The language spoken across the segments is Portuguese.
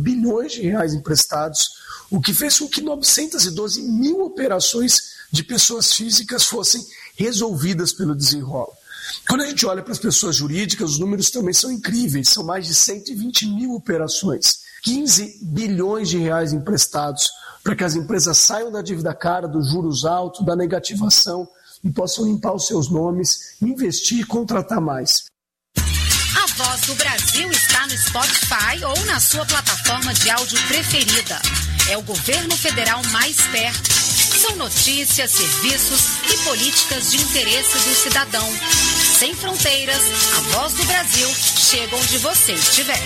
bilhões de reais emprestados, o que fez com que 912 mil operações de pessoas físicas fossem resolvidas pelo Desenrola. Quando a gente olha para as pessoas jurídicas, os números também são incríveis, são mais de 120 mil operações, 15 bilhões de reais emprestados para que as empresas saiam da dívida cara, dos juros altos, da negativação e possam limpar os seus nomes, investir e contratar mais. A Voz do Brasil está no Spotify ou na sua plataforma de áudio preferida. É o governo federal mais perto. São notícias, serviços e políticas de interesse do cidadão. Sem fronteiras, a Voz do Brasil chega onde você estiver.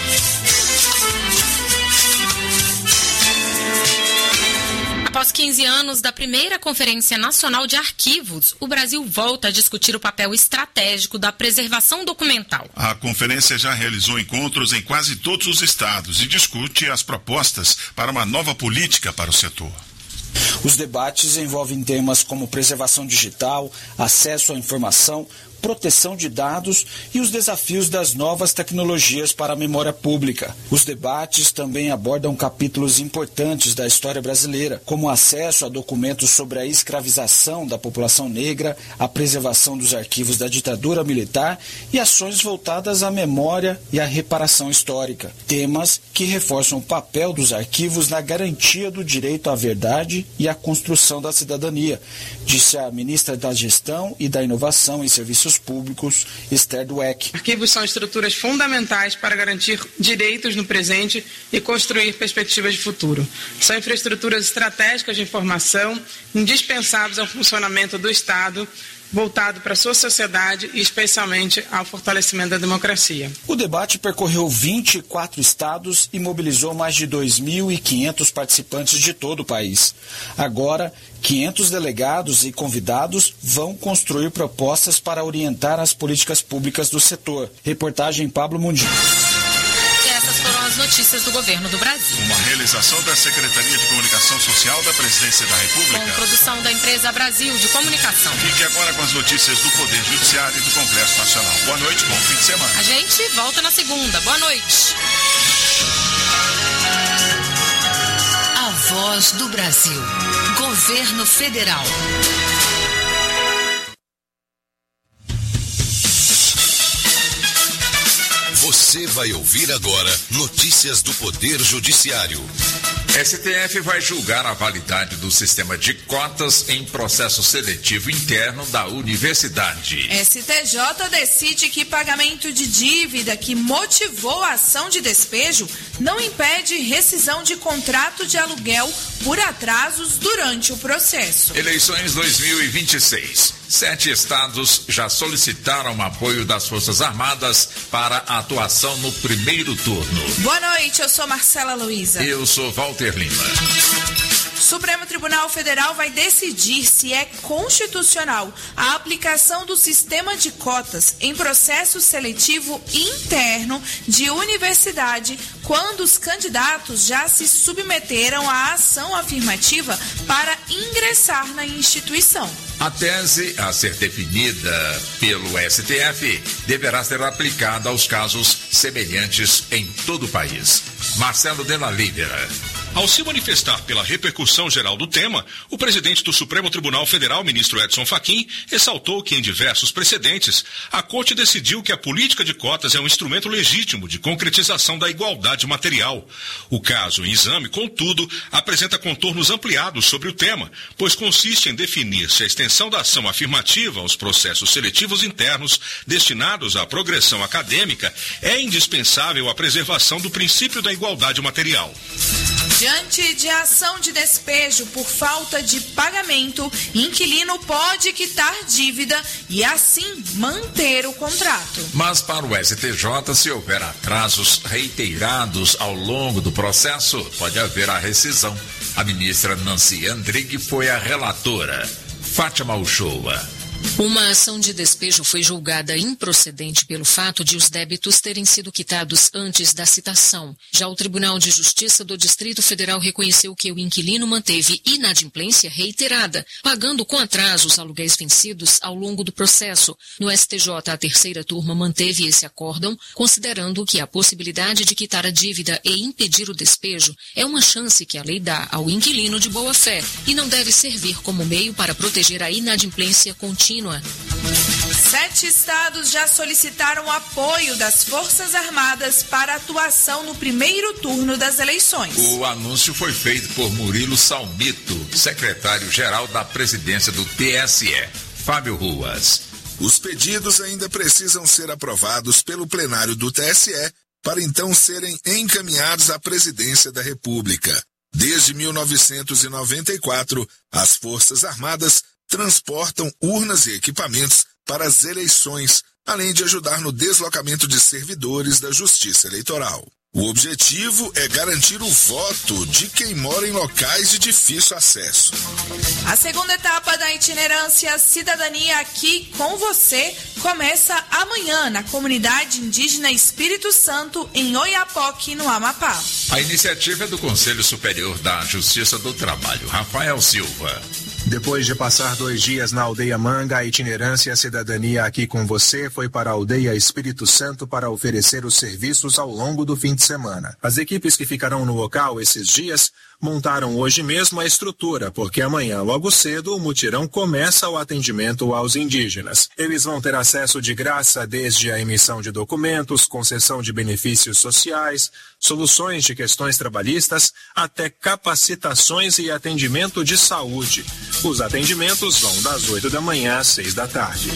Após 15 anos da primeira Conferência Nacional de Arquivos, o Brasil volta a discutir o papel estratégico da preservação documental. A conferência já realizou encontros em quase todos os estados e discute as propostas para uma nova política para o setor. Os debates envolvem temas como preservação digital, acesso à informação, proteção de dados e os desafios das novas tecnologias para a memória pública. Os debates também abordam capítulos importantes da história brasileira, como acesso a documentos sobre a escravização da população negra, a preservação dos arquivos da ditadura militar e ações voltadas à memória e à reparação histórica. Temas que reforçam o papel dos arquivos na garantia do direito à verdade e à construção da cidadania, disse a ministra da Gestão e da Inovação em Serviços Públicos, Esther Dweck. Arquivos são estruturas fundamentais para garantir direitos no presente e construir perspectivas de futuro. São infraestruturas estratégicas de informação indispensáveis ao funcionamento do Estado, voltado para a sua sociedade e especialmente ao fortalecimento da democracia. O debate percorreu 24 estados e mobilizou mais de 2.500 participantes de todo o país. Agora, 500 delegados e convidados vão construir propostas para orientar as políticas públicas do setor. Reportagem Pablo Mundinho. As notícias do governo do Brasil. Uma realização da Secretaria de Comunicação Social da Presidência da República. Com produção da empresa Brasil de Comunicação. Fique agora com as notícias do Poder Judiciário e do Congresso Nacional. Boa noite, bom fim de semana. A gente volta na segunda. Boa noite. A Voz do Brasil. Governo Federal. Você vai ouvir agora notícias do Poder Judiciário. STF vai julgar a validade do sistema de cotas em processo seletivo interno da universidade. STJ decide que pagamento de dívida que motivou a ação de despejo não impede rescisão de contrato de aluguel por atrasos durante o processo. Eleições 2026. 7 estados já solicitaram apoio das Forças Armadas para a atuação no primeiro turno. Boa noite, eu sou Marcela Luiza. Eu sou Walter Lima. Supremo Tribunal Federal vai decidir se é constitucional a aplicação do sistema de cotas em processo seletivo interno de universidade quando os candidatos já se submeteram à ação afirmativa para ingressar na instituição. A tese a ser definida pelo STF deverá ser aplicada aos casos semelhantes em todo o país. Marcelo Della Lívera. Ao se manifestar pela repercussão geral do tema, o presidente do Supremo Tribunal Federal, ministro Edson Fachin, ressaltou que em diversos precedentes, a Corte decidiu que a política de cotas é um instrumento legítimo de concretização da igualdade material. O caso em exame, contudo, apresenta contornos ampliados sobre o tema, pois consiste em definir se a extensão da ação afirmativa aos processos seletivos internos destinados à progressão acadêmica é indispensável à preservação do princípio da igualdade material. Diante de ação de despejo por falta de pagamento, inquilino pode quitar dívida e assim manter o contrato. Mas para o STJ, se houver atrasos reiterados ao longo do processo, pode haver a rescisão. A ministra Nancy Andrighi foi a relatora. Fátima Uchoa. Uma ação de despejo foi julgada improcedente pelo fato de os débitos terem sido quitados antes da citação. Já o Tribunal de Justiça do Distrito Federal reconheceu que o inquilino manteve inadimplência reiterada, pagando com atraso os aluguéis vencidos ao longo do processo. No STJ, a terceira turma manteve esse acórdão, considerando que a possibilidade de quitar a dívida e impedir o despejo é uma chance que a lei dá ao inquilino de boa-fé e não deve servir como meio para proteger a inadimplência contínua. 7 estados já solicitaram apoio das Forças Armadas para atuação no primeiro turno das eleições. O anúncio foi feito por Murilo Salmito, secretário-geral da presidência do TSE. Fábio Ruas. Os pedidos ainda precisam ser aprovados pelo plenário do TSE para então serem encaminhados à presidência da República. Desde 1994, as Forças Armadas transportam urnas e equipamentos para as eleições, além de ajudar no deslocamento de servidores da Justiça Eleitoral. O objetivo é garantir o voto de quem mora em locais de difícil acesso. A segunda etapa da itinerância Cidadania Aqui com Você começa amanhã na comunidade indígena Espírito Santo, em Oiapoque, no Amapá. A iniciativa é do Conselho Superior da Justiça do Trabalho, Rafael Silva. Depois de passar 2 dias na Aldeia Manga, a itinerância Cidadania Aqui com Você foi para a Aldeia Espírito Santo para oferecer os serviços ao longo do fim de semana. As equipes que ficarão no local esses dias montaram hoje mesmo a estrutura, porque amanhã, logo cedo, o mutirão começa o atendimento aos indígenas. Eles vão ter acesso de graça desde a emissão de documentos, concessão de benefícios sociais, soluções de questões trabalhistas, até capacitações e atendimento de saúde. Os atendimentos vão das 8 da manhã às 6 da tarde.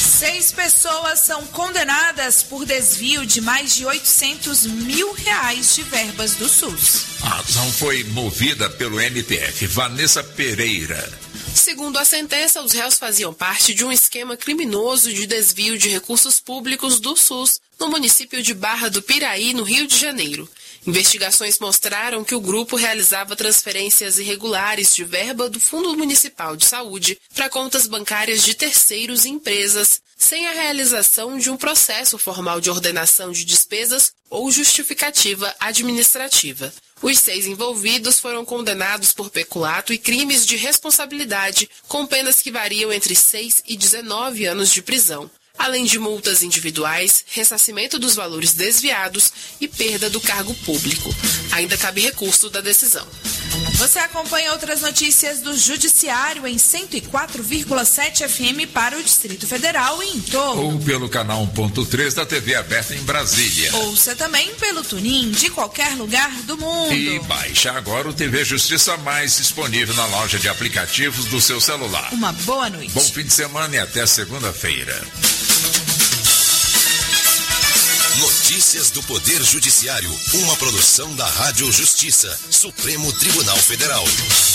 6 pessoas são condenadas por desvio de mais de R$800 mil de verbas do SUS. A ação foi movida pelo MPF. Vanessa Pereira. Segundo a sentença, os réus faziam parte de um esquema criminoso de desvio de recursos públicos do SUS no município de Barra do Piraí, no Rio de Janeiro. Investigações mostraram que o grupo realizava transferências irregulares de verba do Fundo Municipal de Saúde para contas bancárias de terceiros e empresas, sem a realização de um processo formal de ordenação de despesas ou justificativa administrativa. Os 6 envolvidos foram condenados por peculato e crimes de responsabilidade, com penas que variam entre 6 e 19 anos de prisão, além de multas individuais, ressarcimento dos valores desviados e perda do cargo público. Ainda cabe recurso da decisão. Você acompanha outras notícias do Judiciário em 104,7 FM para o Distrito Federal e em torno. Ou pelo canal 1.3 da TV aberta em Brasília. Ouça também pelo TuneIn de qualquer lugar do mundo. E baixe agora o TV Justiça Mais, disponível na loja de aplicativos do seu celular. Uma boa noite. Bom fim de semana e até segunda-feira. Notícias do Poder Judiciário, uma produção da Rádio Justiça, Supremo Tribunal Federal.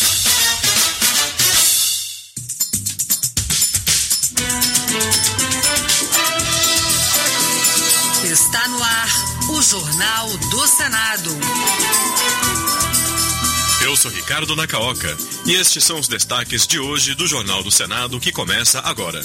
Está no ar o Jornal do Senado. Eu sou Ricardo Nacaoca e estes são os destaques de hoje do Jornal do Senado que começa agora.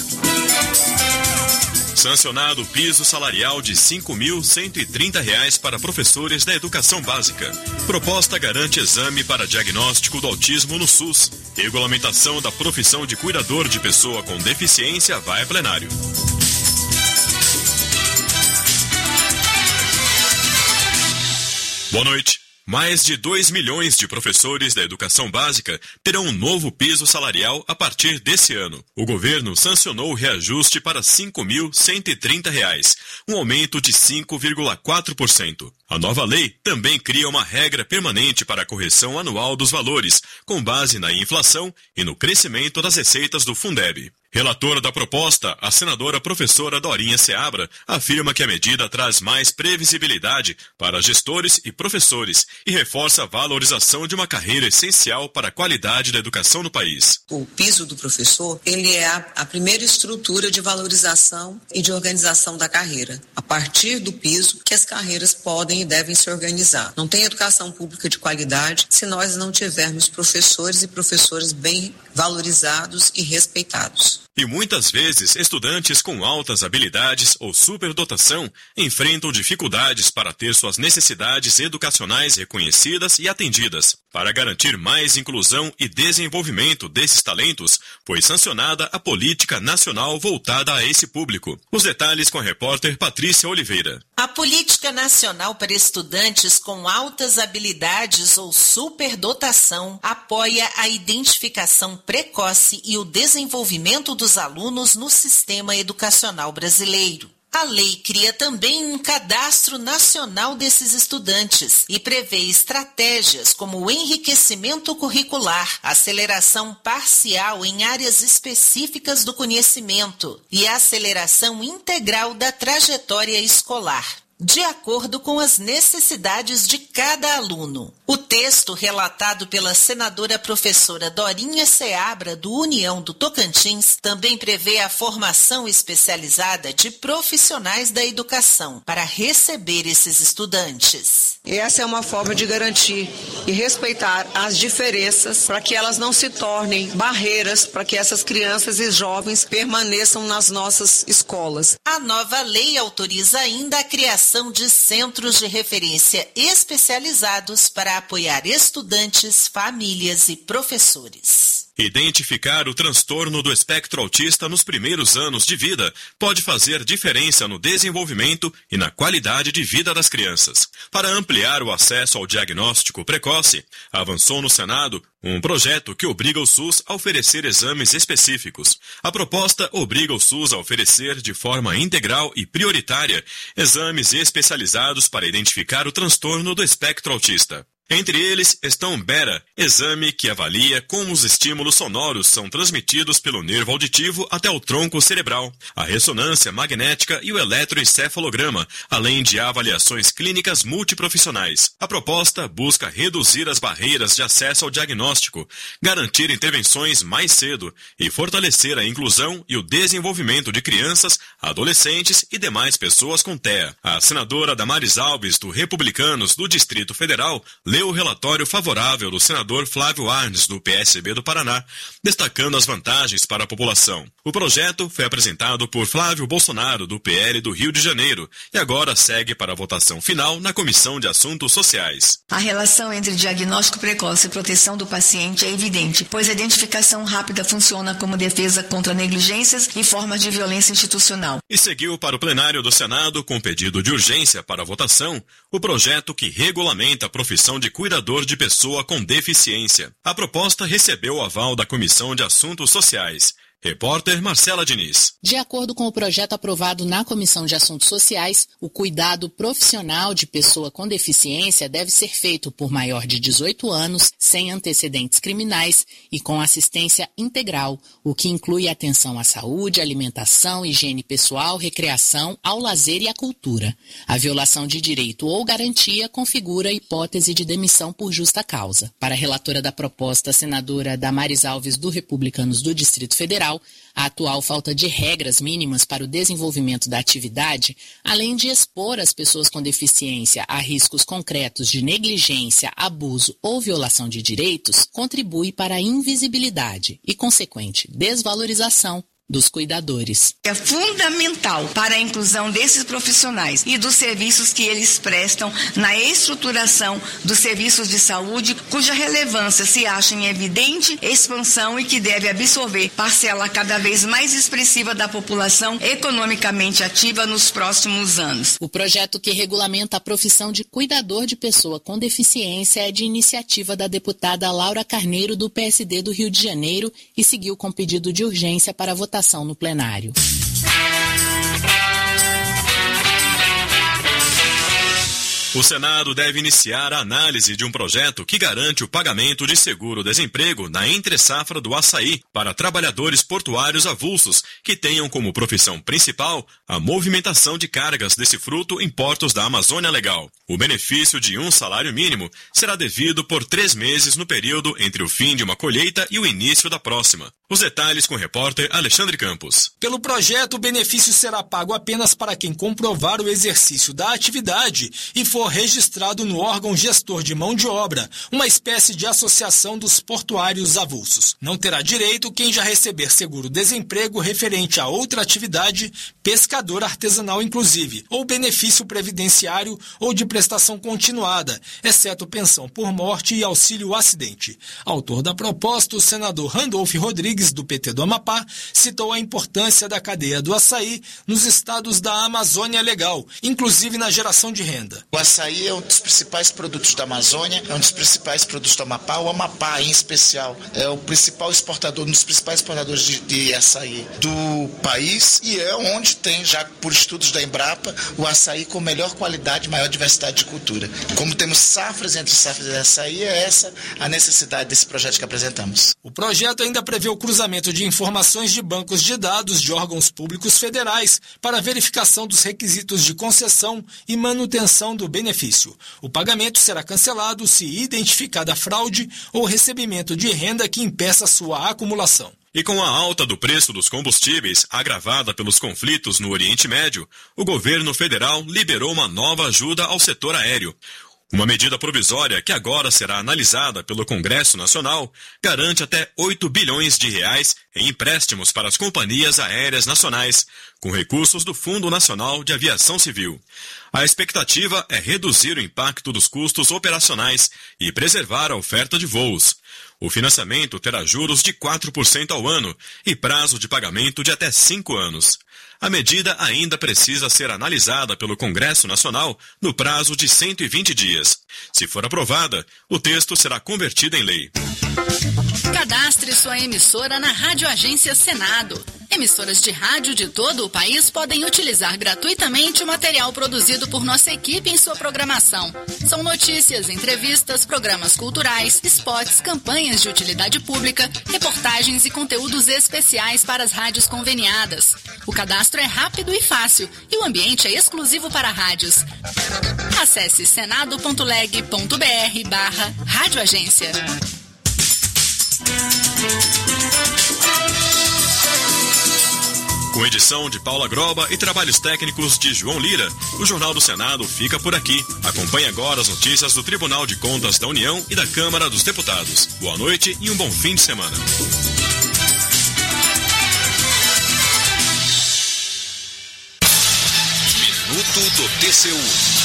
Sancionado o piso salarial de R$ 5.130 para professores da educação básica. Proposta garante exame para diagnóstico do autismo no SUS. Regulamentação da profissão de cuidador de pessoa com deficiência vai a plenário. Boa noite. Mais de 2 milhões de professores da educação básica terão um novo piso salarial a partir desse ano. O governo sancionou o reajuste para R$ 5.130, um aumento de 5,4%. A nova lei também cria uma regra permanente para a correção anual dos valores, com base na inflação e no crescimento das receitas do Fundeb. Relatora da proposta, a senadora professora Dorinha Seabra afirma que a medida traz mais previsibilidade para gestores e professores e reforça a valorização de uma carreira essencial para a qualidade da educação no país. O piso do professor, ele é a primeira estrutura de valorização e de organização da carreira. A partir do piso que as carreiras podem e devem se organizar. Não tem educação pública de qualidade se nós não tivermos professores e professoras bem valorizados e respeitados. E muitas vezes, estudantes com altas habilidades ou superdotação enfrentam dificuldades para ter suas necessidades educacionais reconhecidas e atendidas. Para garantir mais inclusão e desenvolvimento desses talentos, foi sancionada a Política Nacional voltada a esse público. Os detalhes com a repórter Patrícia Oliveira. A Política Nacional para Estudantes com Altas Habilidades ou Superdotação apoia a identificação precoce e o desenvolvimento dos alunos no sistema educacional brasileiro. A lei cria também um cadastro nacional desses estudantes e prevê estratégias como o enriquecimento curricular, aceleração parcial em áreas específicas do conhecimento e a aceleração integral da trajetória escolar, de acordo com as necessidades de cada aluno. O texto, relatado pela senadora professora Dorinha Seabra, do União do Tocantins, também prevê a formação especializada de profissionais da educação para receber esses estudantes. Essa é uma forma de garantir e respeitar as diferenças para que elas não se tornem barreiras para que essas crianças e jovens permaneçam nas nossas escolas. A nova lei autoriza ainda a criação de centros de referência especializados para apoiar estudantes, famílias e professores. Identificar o transtorno do espectro autista nos primeiros anos de vida pode fazer diferença no desenvolvimento e na qualidade de vida das crianças. Para ampliar o acesso ao diagnóstico precoce, avançou no Senado um projeto que obriga o SUS a oferecer exames específicos. A proposta obriga o SUS a oferecer de forma integral e prioritária exames especializados para identificar o transtorno do espectro autista. Entre eles estão o BERA, exame que avalia como os estímulos sonoros são transmitidos pelo nervo auditivo até o tronco cerebral, a ressonância magnética e o eletroencefalograma, além de avaliações clínicas multiprofissionais. A proposta busca reduzir as barreiras de acesso ao diagnóstico, garantir intervenções mais cedo e fortalecer a inclusão e o desenvolvimento de crianças, adolescentes e demais pessoas com TEA. A senadora Damares Alves, do Republicanos do Distrito Federal, leu o relatório favorável do senador Flávio Arnes, do PSB do Paraná, destacando as vantagens para a população. O projeto foi apresentado por Flávio Bolsonaro, do PL do Rio de Janeiro, e agora segue para a votação final na Comissão de Assuntos Sociais. A relação entre diagnóstico precoce e proteção do paciente é evidente, pois a identificação rápida funciona como defesa contra negligências e formas de violência institucional. E seguiu para o plenário do Senado, com pedido de urgência para a votação, o projeto que regulamenta a profissão de cuidador de pessoa com deficiência. A proposta recebeu o aval da Comissão de Assuntos Sociais. Repórter Marcela Diniz. De acordo com o projeto aprovado na Comissão de Assuntos Sociais, o cuidado profissional de pessoa com deficiência deve ser feito por maior de 18 anos, sem antecedentes criminais e com assistência integral, o que inclui atenção à saúde, alimentação, higiene pessoal, recreação, ao lazer e à cultura. A violação de direito ou garantia configura a hipótese de demissão por justa causa. Para a relatora da proposta, a senadora Damares Alves, do Republicanos do Distrito Federal, a atual falta de regras mínimas para o desenvolvimento da atividade, além de expor as pessoas com deficiência a riscos concretos de negligência, abuso ou violação de direitos, contribui para a invisibilidade e consequente desvalorização dos cuidadores. É fundamental para a inclusão desses profissionais e dos serviços que eles prestam na estruturação dos serviços de saúde, cuja relevância se acha em evidente expansão e que deve absorver parcela cada vez mais expressiva da população economicamente ativa nos próximos anos. O projeto que regulamenta a profissão de cuidador de pessoa com deficiência é de iniciativa da deputada Laura Carneiro, do PSD do Rio de Janeiro, e seguiu com pedido de urgência para votação no plenário. O Senado deve iniciar a análise de um projeto que garante o pagamento de seguro-desemprego na entre-safra do açaí para trabalhadores portuários avulsos que tenham como profissão principal a movimentação de cargas desse fruto em portos da Amazônia Legal. O benefício de um salário mínimo será devido por 3 meses no período entre o fim de uma colheita e o início da próxima. Os detalhes com o repórter Alexandre Campos. Pelo projeto, o benefício será pago apenas para quem comprovar o exercício da atividade e for for registrado no órgão gestor de mão de obra, uma espécie de associação dos portuários avulsos. Não terá direito quem já receber seguro-desemprego referente a outra atividade, pescador artesanal inclusive, ou benefício previdenciário ou de prestação continuada, exceto pensão por morte e auxílio acidente. Autor da proposta, o senador Randolfo Rodrigues, do PT do Amapá, citou a importância da cadeia do açaí nos estados da Amazônia Legal, inclusive na geração de renda. O açaí é um dos principais produtos da Amazônia, é um dos principais produtos do Amapá. O Amapá, em especial, é o principal exportador, um dos principais exportadores de açaí do país, e é onde tem, já por estudos da Embrapa, o açaí com melhor qualidade, maior diversidade de cultura. Como temos safras entre safras de açaí, é essa a necessidade desse projeto que apresentamos. O projeto ainda prevê o cruzamento de informações de bancos de dados de órgãos públicos federais para verificação dos requisitos de concessão e manutenção do benefício. O pagamento será cancelado se identificada fraude ou recebimento de renda que impeça sua acumulação. E com a alta do preço dos combustíveis, agravada pelos conflitos no Oriente Médio, o governo federal liberou uma nova ajuda ao setor aéreo. Uma medida provisória que agora será analisada pelo Congresso Nacional garante até 8 bilhões de reais em empréstimos para as companhias aéreas nacionais, com recursos do Fundo Nacional de Aviação Civil. A expectativa é reduzir o impacto dos custos operacionais e preservar a oferta de voos. O financiamento terá juros de 4% ao ano e prazo de pagamento de até 5 anos. A medida ainda precisa ser analisada pelo Congresso Nacional no prazo de 120 dias. Se for aprovada, o texto será convertido em lei. Cadastre sua emissora na Rádio Agência Senado. Emissoras de rádio de todo o país podem utilizar gratuitamente o material produzido por nossa equipe em sua programação. São notícias, entrevistas, programas culturais, spots, campanhas de utilidade pública, reportagens e conteúdos especiais para as rádios conveniadas. O cadastro é rápido e fácil e o ambiente é exclusivo para rádios. Acesse senado.leg.br/radioagência. Com edição de Paula Groba e trabalhos técnicos de João Lira, o Jornal do Senado fica por aqui. Acompanhe agora as notícias do Tribunal de Contas da União e da Câmara dos Deputados. Boa noite e um bom fim de semana. Minuto do TCU.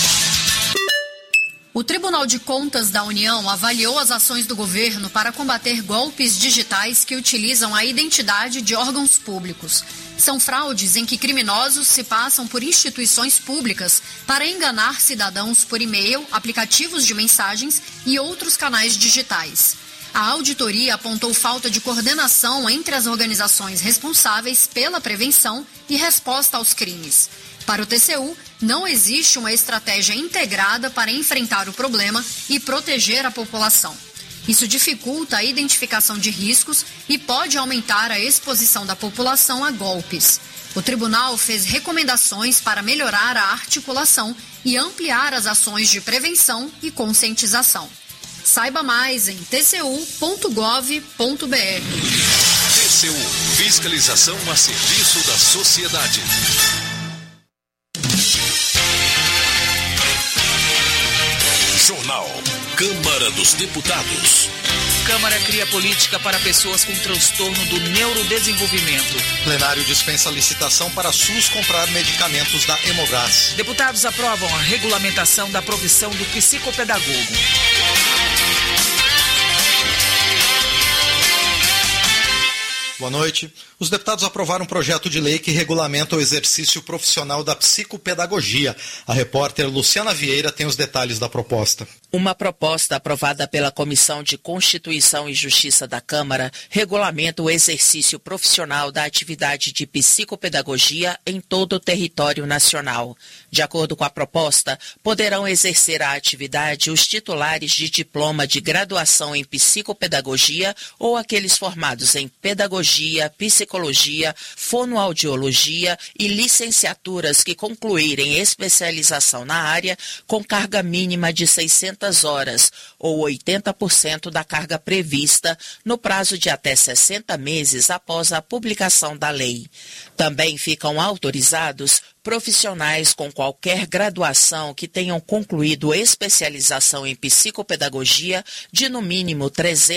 O Tribunal de Contas da União avaliou as ações do governo para combater golpes digitais que utilizam a identidade de órgãos públicos. São fraudes em que criminosos se passam por instituições públicas para enganar cidadãos por e-mail, aplicativos de mensagens e outros canais digitais. A auditoria apontou falta de coordenação entre as organizações responsáveis pela prevenção e resposta aos crimes. Para o TCU, não existe uma estratégia integrada para enfrentar o problema e proteger a população. Isso dificulta a identificação de riscos e pode aumentar a exposição da população a golpes. O tribunal fez recomendações para melhorar a articulação e ampliar as ações de prevenção e conscientização. Saiba mais em tcu.gov.br. TCU, fiscalização a serviço da sociedade. Jornal Câmara dos Deputados. Câmara cria política para pessoas com transtorno do neurodesenvolvimento. Plenário dispensa licitação para SUS comprar medicamentos da Hemogás. Deputados aprovam a regulamentação da profissão do psicopedagogo. Boa noite. Os deputados aprovaram um projeto de lei que regulamenta o exercício profissional da psicopedagogia. A repórter Luciana Vieira tem os detalhes da proposta. Uma proposta aprovada pela Comissão de Constituição e Justiça da Câmara regulamenta o exercício profissional da atividade de psicopedagogia em todo o território nacional. De acordo com a proposta, poderão exercer a atividade os titulares de diploma de graduação em psicopedagogia ou aqueles formados em pedagogia, psicologia, fonoaudiologia e licenciaturas que concluírem especialização na área com carga mínima de 600 horas ou 80% da carga prevista no prazo de até 60 meses após a publicação da lei. Também ficam autorizados profissionais com qualquer graduação que tenham concluído especialização em psicopedagogia de no mínimo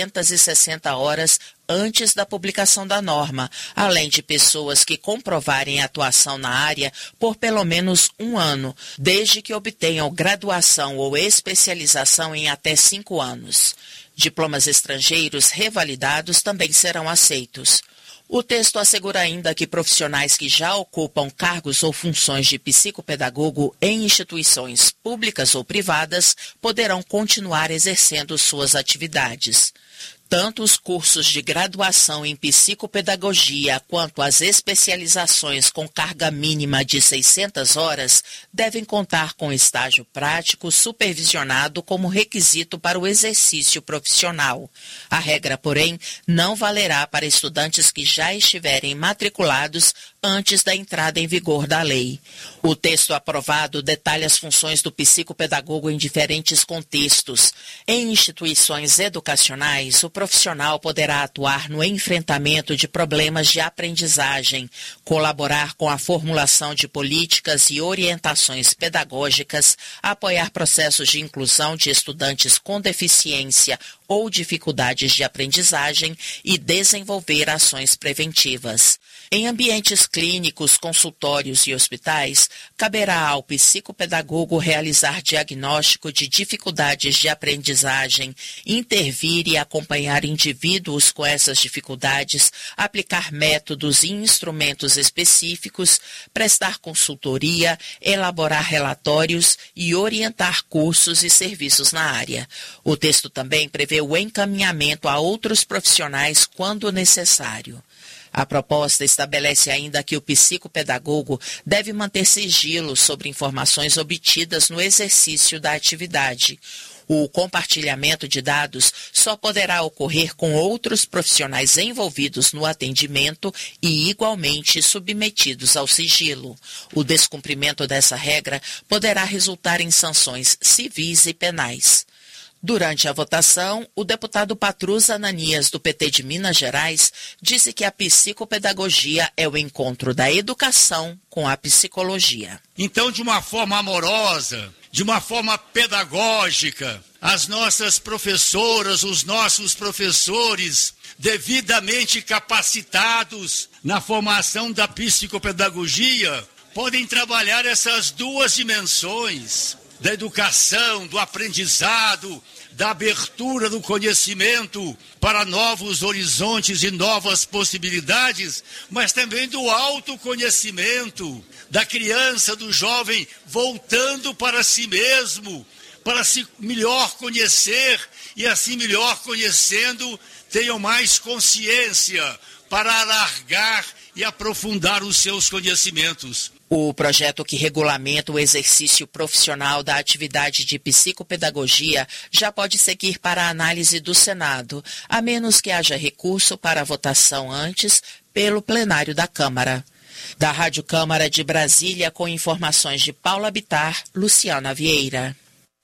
360 horas antes da publicação da norma, além de pessoas que comprovarem atuação na área por pelo menos 1 ano, desde que obtenham graduação ou especialização em até 5 anos. Diplomas estrangeiros revalidados também serão aceitos. O texto assegura ainda que profissionais que já ocupam cargos ou funções de psicopedagogo em instituições públicas ou privadas poderão continuar exercendo suas atividades. Tanto os cursos de graduação em psicopedagogia quanto as especializações com carga mínima de 600 horas devem contar com estágio prático supervisionado como requisito para o exercício profissional. A regra, porém, não valerá para estudantes que já estiverem matriculados antes da entrada em vigor da lei. O texto aprovado detalha as funções do psicopedagogo em diferentes contextos. Em instituições educacionais, o profissional poderá atuar no enfrentamento de problemas de aprendizagem, colaborar com a formulação de políticas e orientações pedagógicas, apoiar processos de inclusão de estudantes com deficiência ou dificuldades de aprendizagem e desenvolver ações preventivas. Em ambientes clínicos, consultórios e hospitais, caberá ao psicopedagogo realizar diagnóstico de dificuldades de aprendizagem, intervir e acompanhar indivíduos com essas dificuldades, aplicar métodos e instrumentos específicos, prestar consultoria, elaborar relatórios e orientar cursos e serviços na área. O texto também prevê o encaminhamento a outros profissionais quando necessário. A proposta estabelece ainda que o psicopedagogo deve manter sigilo sobre informações obtidas no exercício da atividade. O compartilhamento de dados só poderá ocorrer com outros profissionais envolvidos no atendimento e igualmente submetidos ao sigilo. O descumprimento dessa regra poderá resultar em sanções civis e penais. Durante a votação, o deputado Patrus Ananias, do PT de Minas Gerais, disse que a psicopedagogia é o encontro da educação com a psicologia. Então, de uma forma amorosa, de uma forma pedagógica, as nossas professoras, os nossos professores, devidamente capacitados na formação da psicopedagogia, podem trabalhar essas duas dimensões da educação, do aprendizado, da abertura do conhecimento para novos horizontes e novas possibilidades, mas também do autoconhecimento da criança, do jovem, voltando para si mesmo, para se melhor conhecer e assim melhor conhecendo, tenham mais consciência para alargar e aprofundar os seus conhecimentos. O projeto que regulamenta o exercício profissional da atividade de psicopedagogia já pode seguir para a análise do Senado, a menos que haja recurso para a votação antes pelo plenário da Câmara. Da Rádio Câmara de Brasília, com informações de Paula Bittar, Luciana Vieira.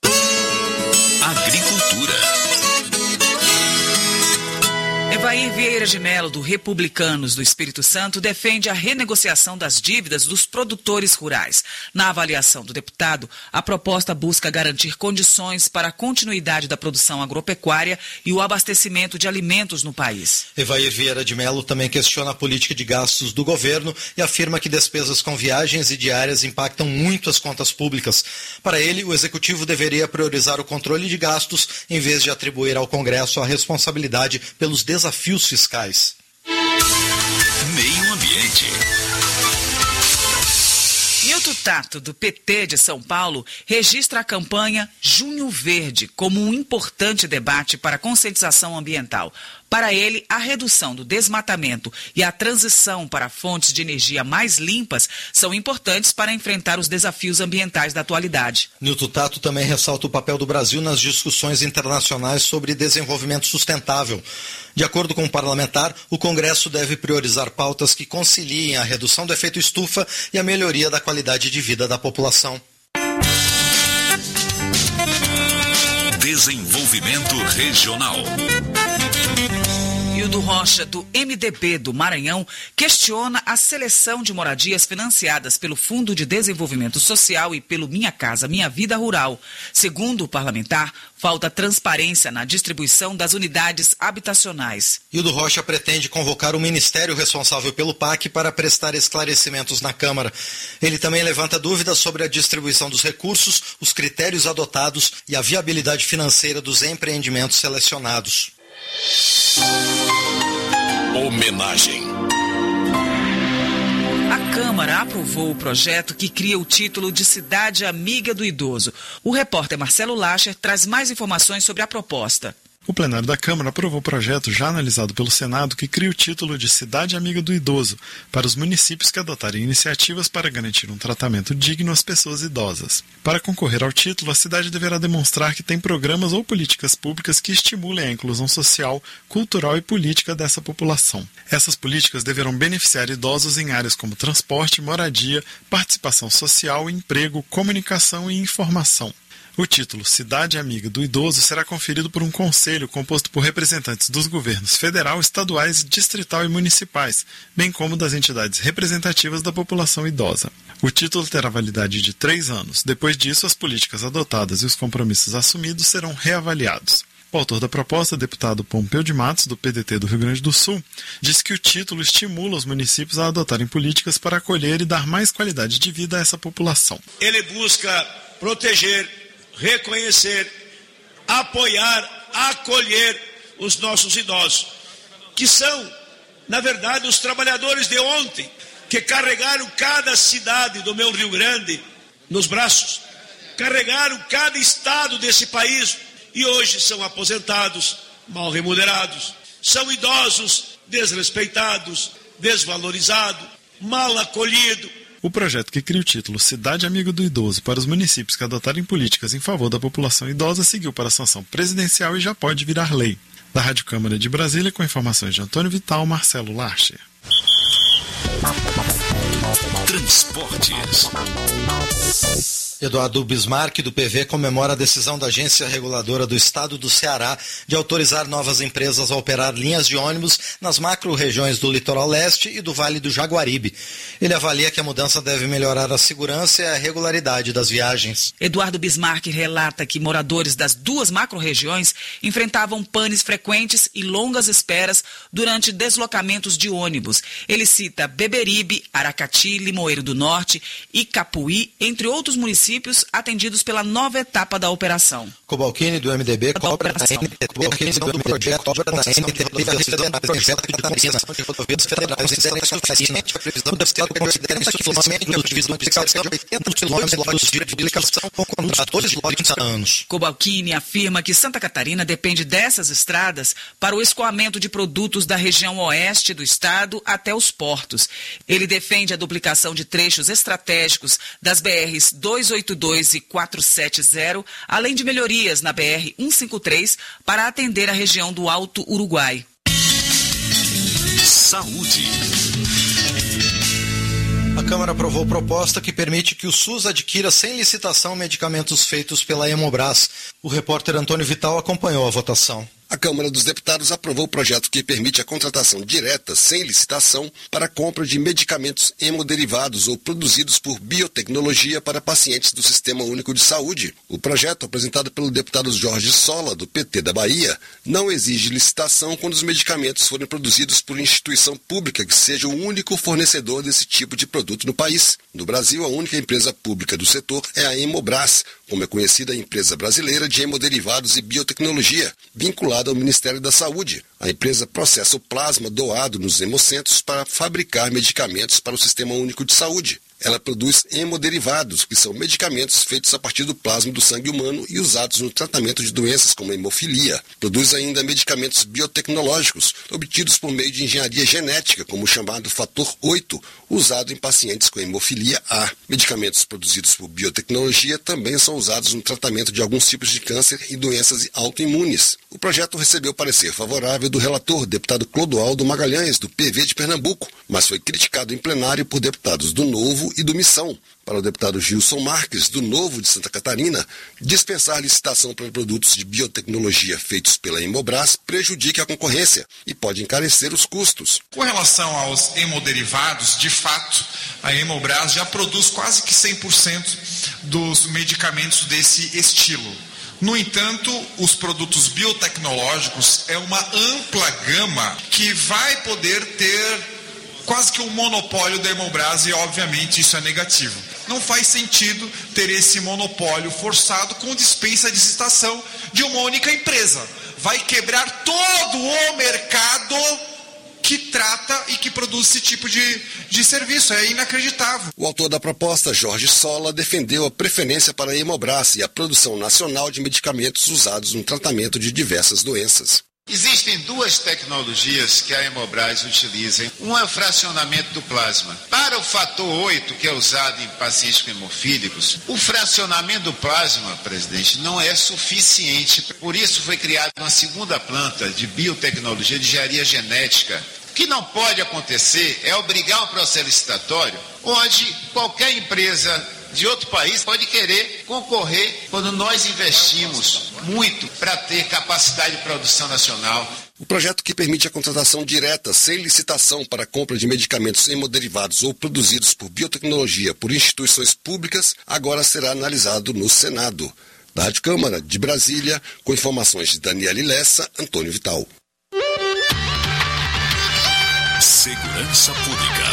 Agricultura. Evair Vieira de Mello, do Republicanos do Espírito Santo, defende a renegociação das dívidas dos produtores rurais. Na avaliação do deputado, a proposta busca garantir condições para a continuidade da produção agropecuária e o abastecimento de alimentos no país. Evair Vieira de Mello também questiona a política de gastos do governo e afirma que despesas com viagens e diárias impactam muito as contas públicas. Para ele, o executivo deveria priorizar o controle de gastos em vez de atribuir ao Congresso a responsabilidade pelos desafios fiscais. Meio Ambiente. Nilton Tato, do PT de São Paulo, registra a campanha Junho Verde como um importante debate para a conscientização ambiental. Para ele, a redução do desmatamento e a transição para fontes de energia mais limpas são importantes para enfrentar os desafios ambientais da atualidade. Nilton Tato também ressalta o papel do Brasil nas discussões internacionais sobre desenvolvimento sustentável. De acordo com o parlamentar, o Congresso deve priorizar pautas que conciliem a redução do efeito estufa e a melhoria da qualidade de vida da população. Desenvolvimento regional. Hildo Rocha, do MDB do Maranhão, questiona a seleção de moradias financiadas pelo Fundo de Desenvolvimento Social e pelo Minha Casa Minha Vida Rural. Segundo o parlamentar, falta transparência na distribuição das unidades habitacionais. Hildo Rocha pretende convocar o ministério responsável pelo PAC para prestar esclarecimentos na Câmara. Ele também levanta dúvidas sobre a distribuição dos recursos, os critérios adotados e a viabilidade financeira dos empreendimentos selecionados. Homenagem. A Câmara aprovou o projeto que cria o título de Cidade Amiga do Idoso. O repórter Marcelo Lacher traz mais informações sobre a proposta. O plenário da Câmara aprovou o projeto já analisado pelo Senado que cria o título de Cidade Amiga do Idoso para os municípios que adotarem iniciativas para garantir um tratamento digno às pessoas idosas. Para concorrer ao título, a cidade deverá demonstrar que tem programas ou políticas públicas que estimulem a inclusão social, cultural e política dessa população. Essas políticas deverão beneficiar idosos em áreas como transporte, moradia, participação social, emprego, comunicação e informação. O título Cidade Amiga do Idoso será conferido por um conselho composto por representantes dos governos federal, estaduais, distrital e municipais, bem como das entidades representativas da população idosa. O título terá validade de 3 anos. Depois disso, as políticas adotadas e os compromissos assumidos serão reavaliados. O autor da proposta, deputado Pompeu de Matos, do PDT do Rio Grande do Sul, diz que o título estimula os municípios a adotarem políticas para acolher e dar mais qualidade de vida a essa população. Ele busca proteger, reconhecer, apoiar, acolher os nossos idosos, que são, na verdade, os trabalhadores de ontem, que carregaram cada cidade do meu Rio Grande nos braços, carregaram cada estado desse país e hoje são aposentados, mal remunerados, são idosos desrespeitados, desvalorizados, mal acolhidos. O projeto que cria o título Cidade Amiga do Idoso para os municípios que adotarem políticas em favor da população idosa seguiu para a sanção presidencial e já pode virar lei. Da Rádio Câmara de Brasília, com informações de Antônio Vital, Marcelo Larcher. Transportes. Eduardo Bismarck, do PV, comemora a decisão da Agência Reguladora do Estado do Ceará de autorizar novas empresas a operar linhas de ônibus nas macro-regiões do Litoral Leste e do Vale do Jaguaribe. Ele avalia que a mudança deve melhorar a segurança e a regularidade das viagens. Eduardo Bismarck relata que moradores das 2 macro-regiões enfrentavam panes frequentes e longas esperas durante deslocamentos de ônibus. Ele cita Beberibe, Aracati, Limoeiro do Norte e Capuí, entre outros municípios atendidos pela nova etapa da operação. Cobalcini, do MDB, cobra na NTT do projeto, cobra na NTT da revisão do projeto de combinação de rodovias federais insuficiente a previsão do Estado considera insuficiente a divisão de 80 quilômetros de duplicação com conduta a 2 anos. Cobalcini afirma que Santa Catarina depende dessas estradas para o escoamento de produtos da região oeste do estado até os portos. Ele defende a duplicação de trechos estratégicos das BRs 282 e 470, além de melhorias na BR-153 para atender a região do Alto Uruguai. Saúde. A Câmara aprovou proposta que permite que o SUS adquira sem licitação medicamentos feitos pela Hemobras. O repórter Antônio Vital acompanhou a votação. A Câmara dos Deputados aprovou o projeto que permite a contratação direta, sem licitação, para a compra de medicamentos hemoderivados ou produzidos por biotecnologia para pacientes do Sistema Único de Saúde. O projeto, apresentado pelo deputado Jorge Sola, do PT da Bahia, não exige licitação quando os medicamentos forem produzidos por instituição pública que seja o único fornecedor desse tipo de produto no país. No Brasil, a única empresa pública do setor é a Hemobras, como é conhecida a empresa brasileira de hemoderivados e biotecnologia, vinculada ao Ministério da Saúde. A empresa processa o plasma doado nos hemocentros para fabricar medicamentos para o Sistema Único de Saúde. Ela produz hemoderivados, que são medicamentos feitos a partir do plasma do sangue humano e usados no tratamento de doenças como a hemofilia. Produz ainda medicamentos biotecnológicos, obtidos por meio de engenharia genética, como o chamado fator 8, usado em pacientes com hemofilia A. Medicamentos produzidos por biotecnologia também são usados no tratamento de alguns tipos de câncer e doenças autoimunes. O projeto recebeu parecer favorável do relator, deputado Clodoaldo Magalhães, do PV de Pernambuco, mas foi criticado em plenário por deputados do Novo Novo e do Missão. Para o deputado Gilson Marques, do Novo de Santa Catarina, dispensar licitação para produtos de biotecnologia feitos pela Hemobras prejudica a concorrência e pode encarecer os custos. Com relação aos hemoderivados, de fato, a Hemobras já produz quase que 100% dos medicamentos desse estilo. No entanto, os produtos biotecnológicos é uma ampla gama que vai poder ter quase que um monopólio da Hemobras e, obviamente, isso é negativo. Não faz sentido ter esse monopólio forçado com dispensa de licitação de uma única empresa. Vai quebrar todo o mercado que trata e que produz esse tipo de serviço. É inacreditável. O autor da proposta, Jorge Sola, defendeu a preferência para a Hemobras e a produção nacional de medicamentos usados no tratamento de diversas doenças. Existem duas tecnologias que a Hemobras utiliza. Uma é o fracionamento do plasma. Para o fator 8, que é usado em pacientes com hemofílicos, o fracionamento do plasma, presidente, não é suficiente. Por isso foi criada uma segunda planta de biotecnologia de engenharia genética. O que não pode acontecer é obrigar um processo licitatório onde qualquer empresa de outro país pode querer concorrer quando nós investimos muito para ter capacidade de produção nacional. O projeto que permite a contratação direta, sem licitação, para a compra de medicamentos hemoderivados ou produzidos por biotecnologia por instituições públicas, agora será analisado no Senado. Da Rádio Câmara de Brasília, com informações de Daniele Lessa, Antônio Vital. Segurança Pública.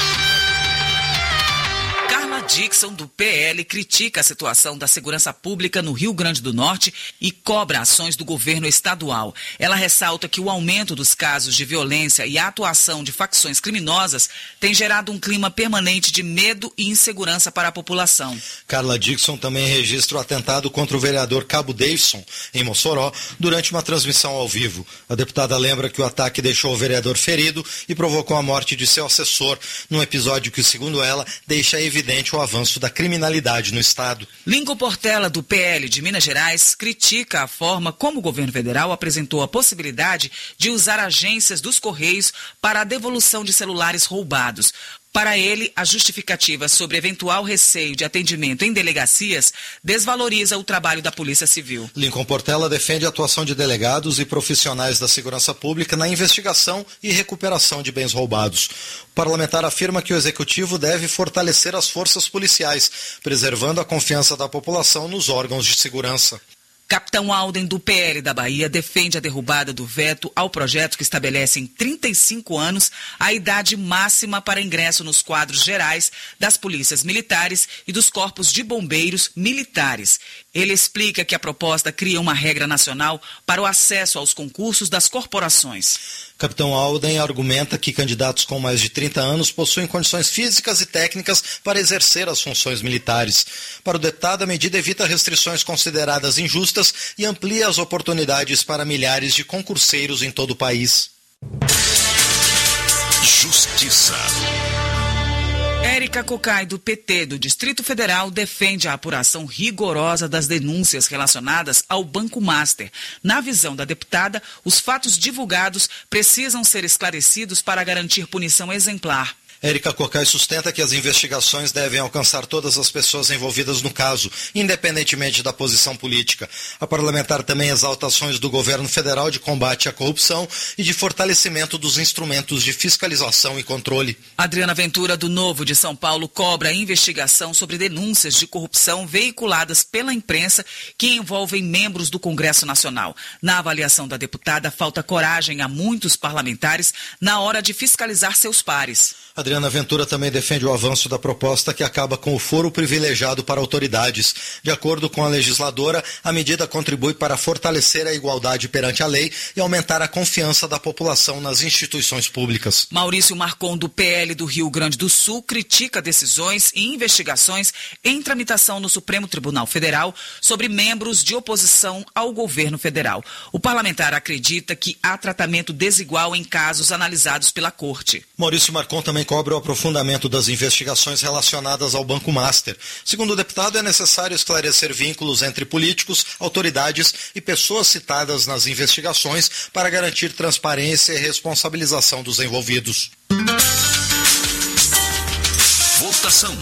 Dixon, do PL, critica a situação da segurança pública no Rio Grande do Norte e cobra ações do governo estadual. Ela ressalta que o aumento dos casos de violência e a atuação de facções criminosas tem gerado um clima permanente de medo e insegurança para a população. Carla Dixon também registra o atentado contra o vereador Cabo Davidson, em Mossoró, durante uma transmissão ao vivo. A deputada lembra que o ataque deixou o vereador ferido e provocou a morte de seu assessor, num episódio que, segundo ela, deixa evidente o avanço da criminalidade no estado. Lincoln Portela, do PL de Minas Gerais, critica a forma como o governo federal apresentou a possibilidade de usar agências dos Correios para a devolução de celulares roubados. Para ele, a justificativa sobre eventual receio de atendimento em delegacias desvaloriza o trabalho da Polícia Civil. Lincoln Portela defende a atuação de delegados e profissionais da segurança pública na investigação e recuperação de bens roubados. O parlamentar afirma que o executivo deve fortalecer as forças policiais, preservando a confiança da população nos órgãos de segurança. Capitão Alden, do PL da Bahia, defende a derrubada do veto ao projeto que estabelece em 35 anos a idade máxima para ingresso nos quadros gerais das polícias militares e dos corpos de bombeiros militares. Ele explica que a proposta cria uma regra nacional para o acesso aos concursos das corporações. Capitão Alden argumenta que candidatos com mais de 30 anos possuem condições físicas e técnicas para exercer as funções militares. Para o deputado, a medida evita restrições consideradas injustas e amplia as oportunidades para milhares de concurseiros em todo o país. Justiça. Érica Cocai, do PT do Distrito Federal, defende a apuração rigorosa das denúncias relacionadas ao Banco Master. Na visão da deputada, os fatos divulgados precisam ser esclarecidos para garantir punição exemplar. Érica Cocai sustenta que as investigações devem alcançar todas as pessoas envolvidas no caso, independentemente da posição política. A parlamentar também exalta ações do governo federal de combate à corrupção e de fortalecimento dos instrumentos de fiscalização e controle. Adriana Ventura, do Novo de São Paulo, cobra a investigação sobre denúncias de corrupção veiculadas pela imprensa que envolvem membros do Congresso Nacional. Na avaliação da deputada, falta coragem a muitos parlamentares na hora de fiscalizar seus pares. Adriana Ventura também defende o avanço da proposta que acaba com o foro privilegiado para autoridades. De acordo com a legisladora, a medida contribui para fortalecer a igualdade perante a lei e aumentar a confiança da população nas instituições públicas. Maurício Marcon, do PL do Rio Grande do Sul, critica decisões e investigações em tramitação no Supremo Tribunal Federal sobre membros de oposição ao governo federal. O parlamentar acredita que há tratamento desigual em casos analisados pela Corte. Maurício Marcon também cobra o aprofundamento das investigações relacionadas ao Banco Master. Segundo o deputado, é necessário esclarecer vínculos entre políticos, autoridades e pessoas citadas nas investigações para garantir transparência e responsabilização dos envolvidos. Educação.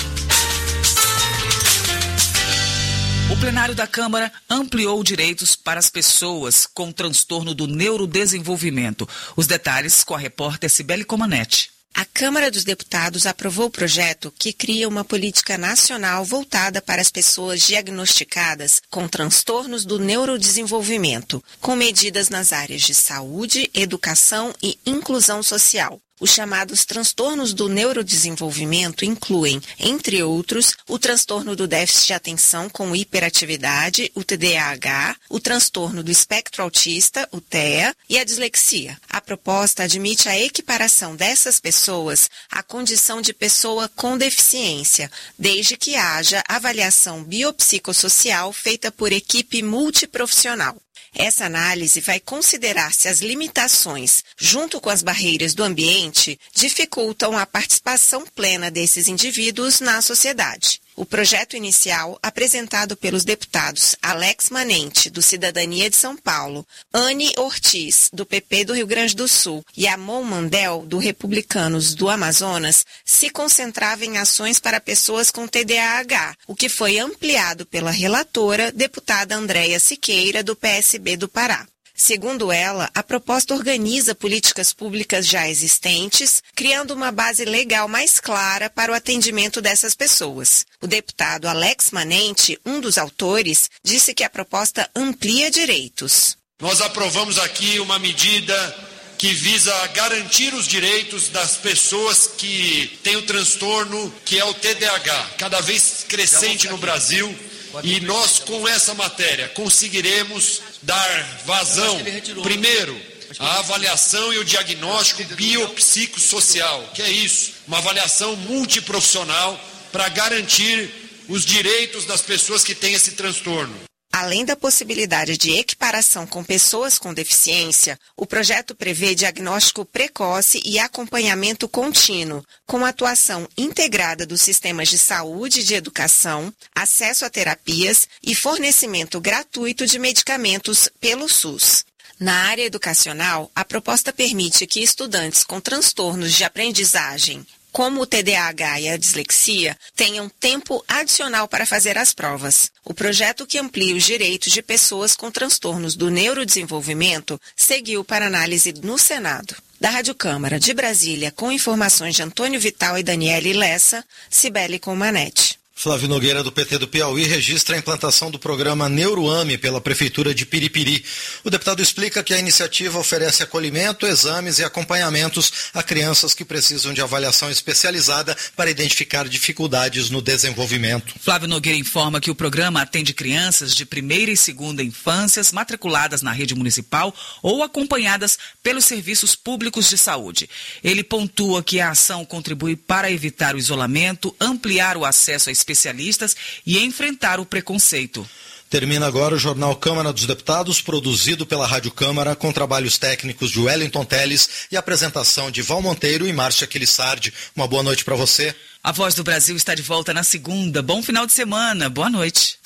O plenário da Câmara ampliou direitos para as pessoas com transtorno do neurodesenvolvimento. Os detalhes com a repórter Cibele Comanete. A Câmara dos Deputados aprovou o projeto que cria uma política nacional voltada para as pessoas diagnosticadas com transtornos do neurodesenvolvimento, com medidas nas áreas de saúde, educação e inclusão social. Os chamados transtornos do neurodesenvolvimento incluem, entre outros, o transtorno do déficit de atenção com hiperatividade, o TDAH, o transtorno do espectro autista, o TEA, e a dislexia. A proposta admite a equiparação dessas pessoas à condição de pessoa com deficiência, desde que haja avaliação biopsicossocial feita por equipe multiprofissional. Essa análise vai considerar se as limitações, junto com as barreiras do ambiente, dificultam a participação plena desses indivíduos na sociedade. O projeto inicial, apresentado pelos deputados Alex Manente, do Cidadania de São Paulo, Anne Ortiz, do PP do Rio Grande do Sul, e Amon Mandel, do Republicanos do Amazonas, se concentrava em ações para pessoas com TDAH, o que foi ampliado pela relatora, deputada Andréia Siqueira, do PSB do Pará. Segundo ela, a proposta organiza políticas públicas já existentes, criando uma base legal mais clara para o atendimento dessas pessoas. O deputado Alex Manente, um dos autores, disse que a proposta amplia direitos. Nós aprovamos aqui uma medida que visa garantir os direitos das pessoas que têm o transtorno que é o TDAH, cada vez crescente no Brasil. E nós, com essa matéria, conseguiremos dar vazão, primeiro, à avaliação e o diagnóstico biopsicossocial, que é isso, uma avaliação multiprofissional para garantir os direitos das pessoas que têm esse transtorno. Além da possibilidade de equiparação com pessoas com deficiência, o projeto prevê diagnóstico precoce e acompanhamento contínuo, com atuação integrada dos sistemas de saúde e de educação, acesso a terapias e fornecimento gratuito de medicamentos pelo SUS. Na área educacional, a proposta permite que estudantes com transtornos de aprendizagem, como o TDAH e a dislexia, tenham tempo adicional para fazer as provas. O projeto que amplia os direitos de pessoas com transtornos do neurodesenvolvimento seguiu para análise no Senado. Da Rádio Câmara de Brasília, com informações de Antônio Vital e Daniele Lessa, Cibele Comanete. Flávio Nogueira, do PT do Piauí, registra a implantação do programa Neuroame pela Prefeitura de Piripiri. O deputado explica que a iniciativa oferece acolhimento, exames e acompanhamentos a crianças que precisam de avaliação especializada para identificar dificuldades no desenvolvimento. Flávio Nogueira informa que o programa atende crianças de primeira e segunda infâncias matriculadas na rede municipal ou acompanhadas pelos serviços públicos de saúde. Ele pontua que a ação contribui para evitar o isolamento, ampliar o acesso a especialistas e enfrentar o preconceito. Termina agora o Jornal Câmara dos Deputados, produzido pela Rádio Câmara, com trabalhos técnicos de Wellington Teles e apresentação de Val Monteiro e Márcia Aquilissardi. Uma boa noite para você. A Voz do Brasil está de volta na segunda. Bom final de semana. Boa noite.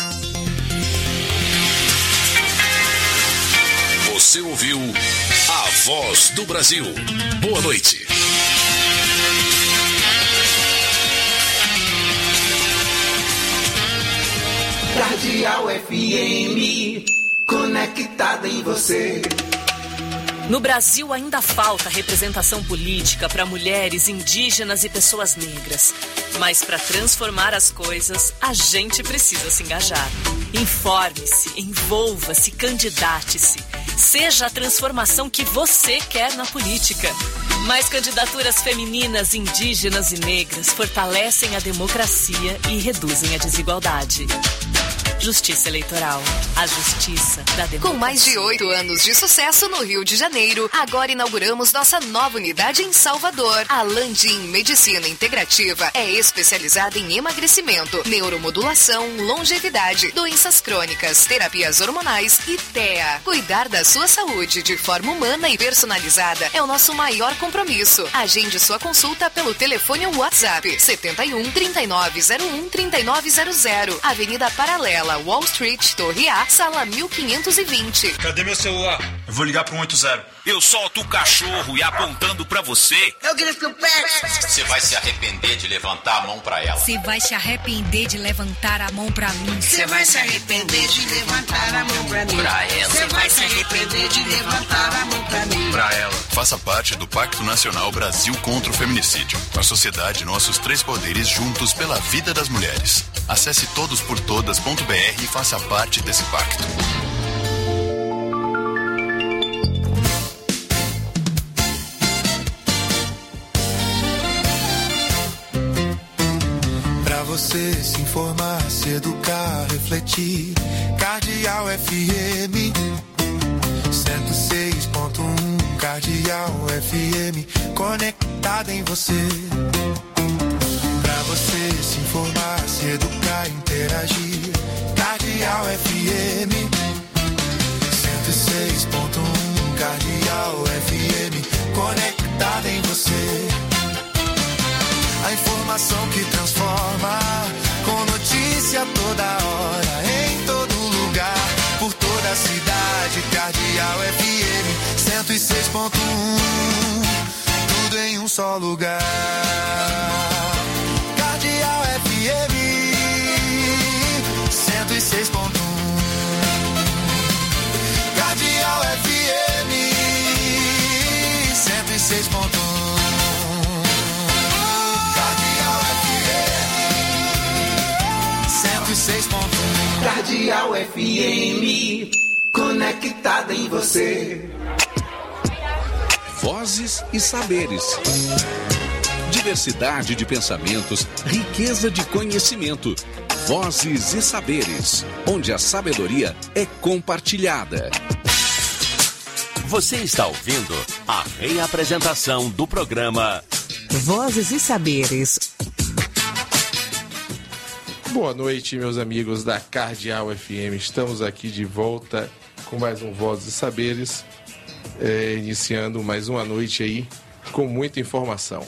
Você ouviu A Voz do Brasil. Boa noite. Cardeal FM, conectada em você. No Brasil ainda falta representação política para mulheres, indígenas e pessoas negras. Mas para transformar as coisas, a gente precisa se engajar. Informe-se, envolva-se, candidate-se. Seja a transformação que você quer na política. Mais candidaturas femininas, indígenas e negras fortalecem a democracia e reduzem a desigualdade. Justiça Eleitoral. A justiça da democracia. Com mais de 8 anos de sucesso no Rio de Janeiro, agora inauguramos nossa nova unidade em Salvador. A Landim Medicina Integrativa é especializada em emagrecimento, neuromodulação, longevidade, doenças crônicas, terapias hormonais e TEA. Cuidar da sua saúde de forma humana e personalizada é o nosso maior compromisso. Agende sua consulta pelo telefone ou WhatsApp 71 3901 3900, Avenida Paralela, Rua Wall Street, Torre A, sala 1520. Cadê meu celular? Eu vou ligar pro 180. Eu solto o cachorro e apontando pra você. Eu grito o pé. Você vai se arrepender de levantar a mão pra ela. Você vai se arrepender de levantar a mão pra mim. Você vai se arrepender de levantar a mão pra mim. Pra ela. Você vai se arrepender de levantar a mão pra mim. Pra ela. Faça parte do Pacto Nacional Brasil contra o Feminicídio. A sociedade, nossos três poderes juntos pela vida das mulheres. Acesse todosportodas.br e faça parte desse pacto. Pra você se informar, se educar, refletir. Cardeal FM 106.1. Cardeal FM conectada em você. Pra você se informar, se educar, interagir. Cardeal FM 106.1. Cardeal FM conectada em você. A informação que transforma, com notícia toda hora, em todo lugar, por toda a cidade. Cardeal FM 106.1, tudo em um só lugar. Cardeal FM 106.1. Cardeal FM 106.1. Cardeal FM, conectada em você. Vozes e saberes. Diversidade de pensamentos, riqueza de conhecimento. Vozes e saberes, onde a sabedoria é compartilhada. Você está ouvindo a reapresentação do programa Vozes e Saberes. Boa noite, meus amigos da Cardeal FM. Estamos aqui de volta com mais um Vozes e Saberes, iniciando mais uma noite aí com muita informação.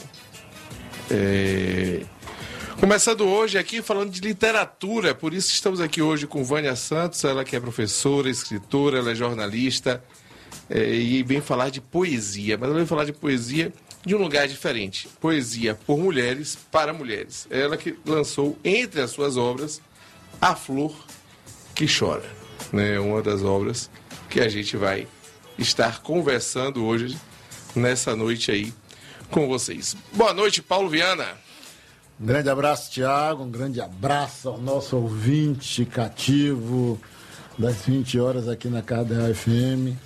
Começando hoje aqui falando de literatura, por isso estamos aqui hoje com Vânia Santos, ela que é professora, escritora, ela é jornalista e vem falar de poesia, mas ela vem falar de poesia de um lugar diferente. Poesia por mulheres, para mulheres. Ela que lançou, entre as suas obras, A Flor que Chora, né? Uma das obras que a gente vai estar conversando hoje, nessa noite aí, com vocês. Boa noite, Paulo Viana. Um grande abraço, Tiago. Um grande abraço ao nosso ouvinte cativo das 20 horas aqui na Cardeal FM.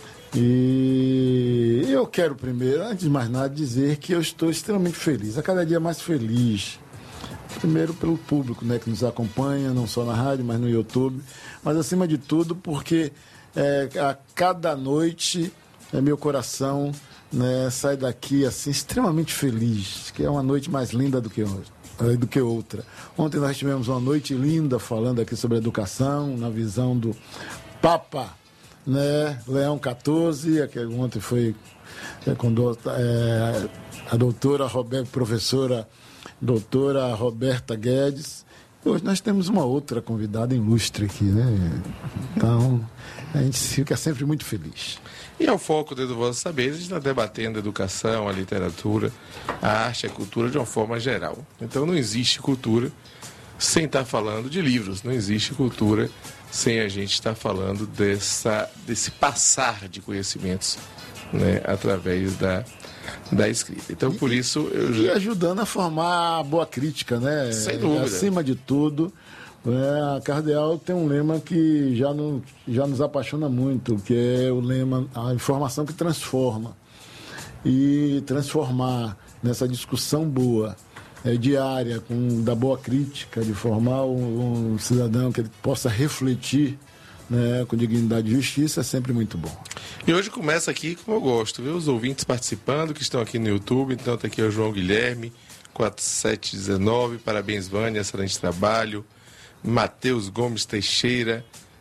E eu quero primeiro, antes de mais nada, dizer que eu estou extremamente feliz, a cada dia mais feliz. Primeiro pelo público, né, que nos acompanha, não só na rádio, mas no YouTube. Mas acima de tudo porque a cada noite meu coração, né, sai daqui assim extremamente feliz, que é uma noite mais linda do que outra. Ontem nós tivemos uma noite linda falando aqui sobre educação, na visão do Papa, né, Leão XIV, que ontem foi com a professora doutora Roberta Guedes. Hoje nós temos uma outra convidada ilustre aqui, né? Então a gente fica sempre muito feliz. E é o foco do Vozes e Saberes, a gente está debatendo a educação, a literatura, a arte, a cultura de uma forma geral. Então não existe cultura sem estar falando de livros, não existe cultura sem a gente estar falando desse passar de conhecimentos, né, através da escrita. Então, por isso... E ajudando a formar a boa crítica, né? Sem dúvida. Acima de tudo, a Cardeal tem um lema que já nos apaixona muito, que é o lema, a informação que transforma. E transformar nessa discussão boa, diária, da boa crítica, de formar um cidadão que ele possa refletir, né, com dignidade e justiça, é sempre muito bom. E hoje começa aqui como eu gosto, viu? Os ouvintes participando, que estão aqui no YouTube. Então está aqui o João Guilherme, 4719, parabéns, Vânia, excelente trabalho. Matheus Gomes Teixeira,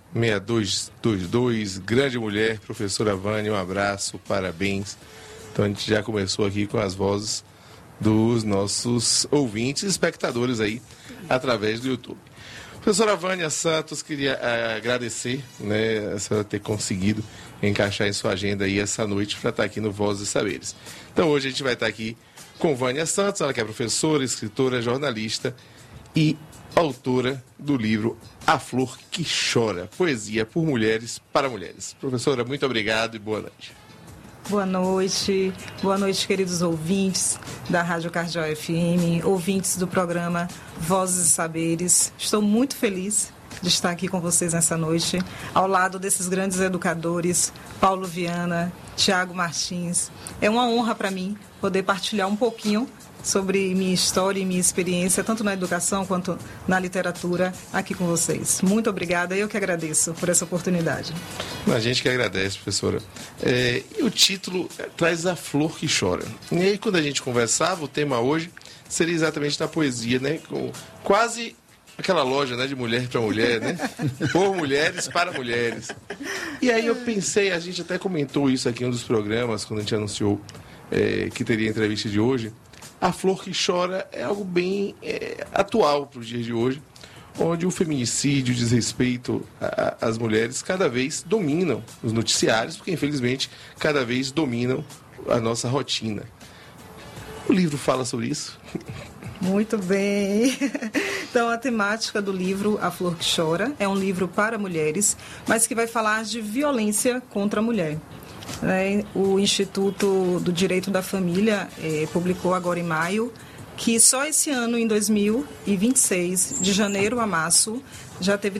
6222, grande mulher, professora Vânia, um abraço, parabéns. Então a gente já começou aqui com as vozes dos nossos ouvintes e espectadores aí, através do YouTube. Professora Vânia Santos, queria agradecer, né, a senhora ter conseguido encaixar em sua agenda aí essa noite para estar aqui no Vozes e Saberes. Então hoje a gente vai estar aqui com Vânia Santos, ela que é professora, escritora, jornalista e autora do livro A Flor que Chora, poesia por mulheres para mulheres. Professora, muito obrigado e boa noite. Boa noite, queridos ouvintes da Rádio Cardeal FM, ouvintes do programa Vozes e Saberes. Estou muito feliz de estar aqui com vocês nessa noite, ao lado desses grandes educadores, Paulo Viana, Tiago Martins. É uma honra para mim poder partilhar um pouquinho sobre minha história e minha experiência, tanto na educação quanto na literatura, aqui com vocês. Muito obrigada, eu que agradeço por essa oportunidade. A gente que agradece, professora. E o título traz A Flor que Chora. E aí, quando a gente conversava, o tema hoje seria exatamente da poesia, né? Com quase aquela loja, né, de mulher para mulher, né? Por mulheres para mulheres. E aí eu pensei, a gente até comentou isso aqui em um dos programas, quando a gente anunciou que teria a entrevista de hoje. A Flor que Chora é algo bem atual para os dias de hoje, onde o feminicídio, o desrespeito às mulheres cada vez dominam os noticiários, porque infelizmente cada vez dominam a nossa rotina. O livro fala sobre isso? Muito bem. Então, a temática do livro A Flor que Chora é um livro para mulheres, mas que vai falar de violência contra a mulher. O Instituto do Direito da Família publicou agora em maio que só esse ano, em 2026, de janeiro a março, já teve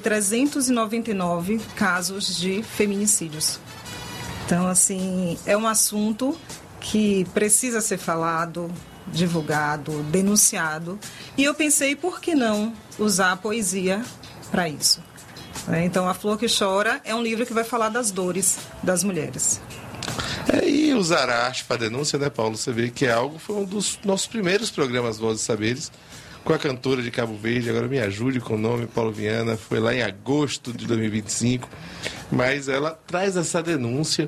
399 casos de feminicídios. Então, assim, é um assunto que precisa ser falado, divulgado, denunciado. E eu pensei, por que não usar a poesia para isso? Então, A Flor que Chora é um livro que vai falar das dores das mulheres. E usar a arte para denúncia, né, Paulo? Você vê que foi um dos nossos primeiros programas Vozes e Saberes, com a cantora de Cabo Verde, agora me ajude com o nome, Paulo Viana, foi lá em agosto de 2025, mas ela traz essa denúncia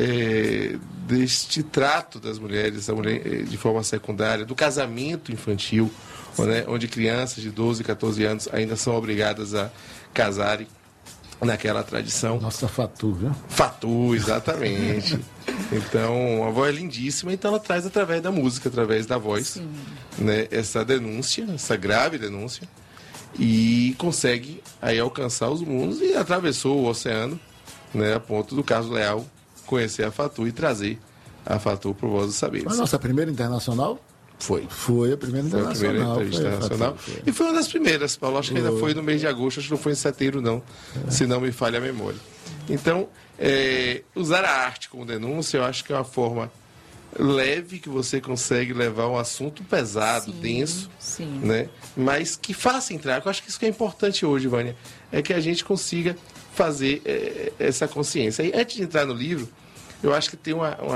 deste trato das mulheres, a mulher de forma secundária, do casamento infantil, né, onde crianças de 12, 14 anos ainda são obrigadas a casarem naquela tradição. Nossa Fatu, viu? Fatu, exatamente. Então, a voz é lindíssima, então ela traz através da música, através da voz, né, essa denúncia, essa grave denúncia, e consegue aí alcançar os mundos e atravessou o oceano, né, a ponto do Carlos Leal conhecer a Fatu e trazer a Fatu para o Vozes e Saberes. Mas nossa primeira internacional? Foi a primeira internacional. Foi a primeira entrevista internacional. E foi uma das primeiras, Paulo. Acho que ainda foi no mês de agosto, acho que não foi em setembro, não. Se não me falha a memória. Então, usar a arte como denúncia, eu acho que é uma forma leve que você consegue levar um assunto pesado, denso, né? Mas que faça entrar. Eu acho que isso que é importante hoje, Vânia, é que a gente consiga fazer essa consciência. E antes de entrar no livro, eu acho que tem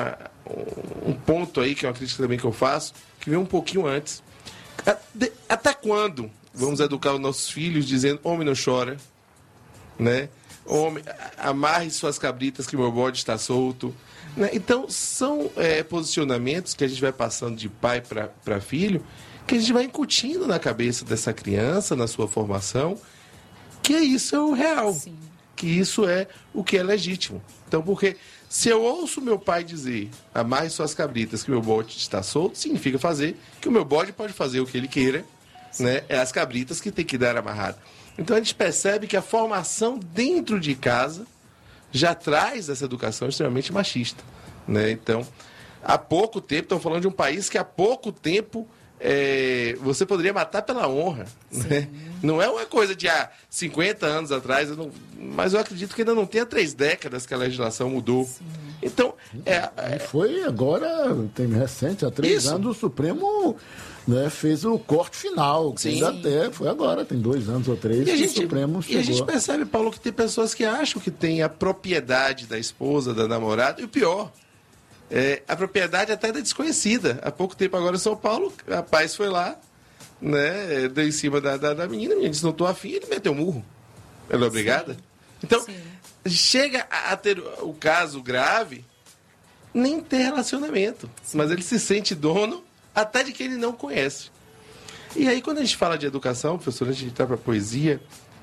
um ponto aí, que é uma crítica também que eu faço, que vem um pouquinho antes. Até quando vamos educar os nossos filhos dizendo, homem não chora, né? Homem, amarre suas cabritas que meu bode está solto, né? Então, são posicionamentos que a gente vai passando de pai para filho, que a gente vai incutindo na cabeça dessa criança, na sua formação, que isso é o real, que isso é o que é legítimo. Então, porque se eu ouço meu pai dizer, amarre suas cabritas que meu bode está solto, significa que o meu bode pode fazer o que ele queira, né? É as cabritas que tem que dar amarrado. Então a gente percebe que a formação dentro de casa já traz essa educação extremamente machista, né? Então, há pouco tempo, estão falando de um país que há pouco tempo você poderia matar pela honra, né? Não é uma coisa de 50 anos atrás, mas eu acredito que ainda não tem 3 décadas que a legislação mudou. Então, foi agora, tem recente, há 3 anos, o Supremo, né, fez o corte final, que até foi agora, tem 2 anos ou 3 que o Supremo chegou. E a gente percebe, Paulo, que tem pessoas que acham que tem a propriedade da esposa, da namorada, e o pior, a propriedade até da desconhecida. Há pouco tempo agora em São Paulo, o rapaz foi lá, né, deu em cima da menina, a menina disse, não estou afim, ele meteu um murro. Ela é obrigada? Então, chega a ter o caso grave, nem ter relacionamento, mas ele se sente dono até de quem ele não conhece. E aí, quando a gente fala de educação, professor, antes de entrar para a poesia,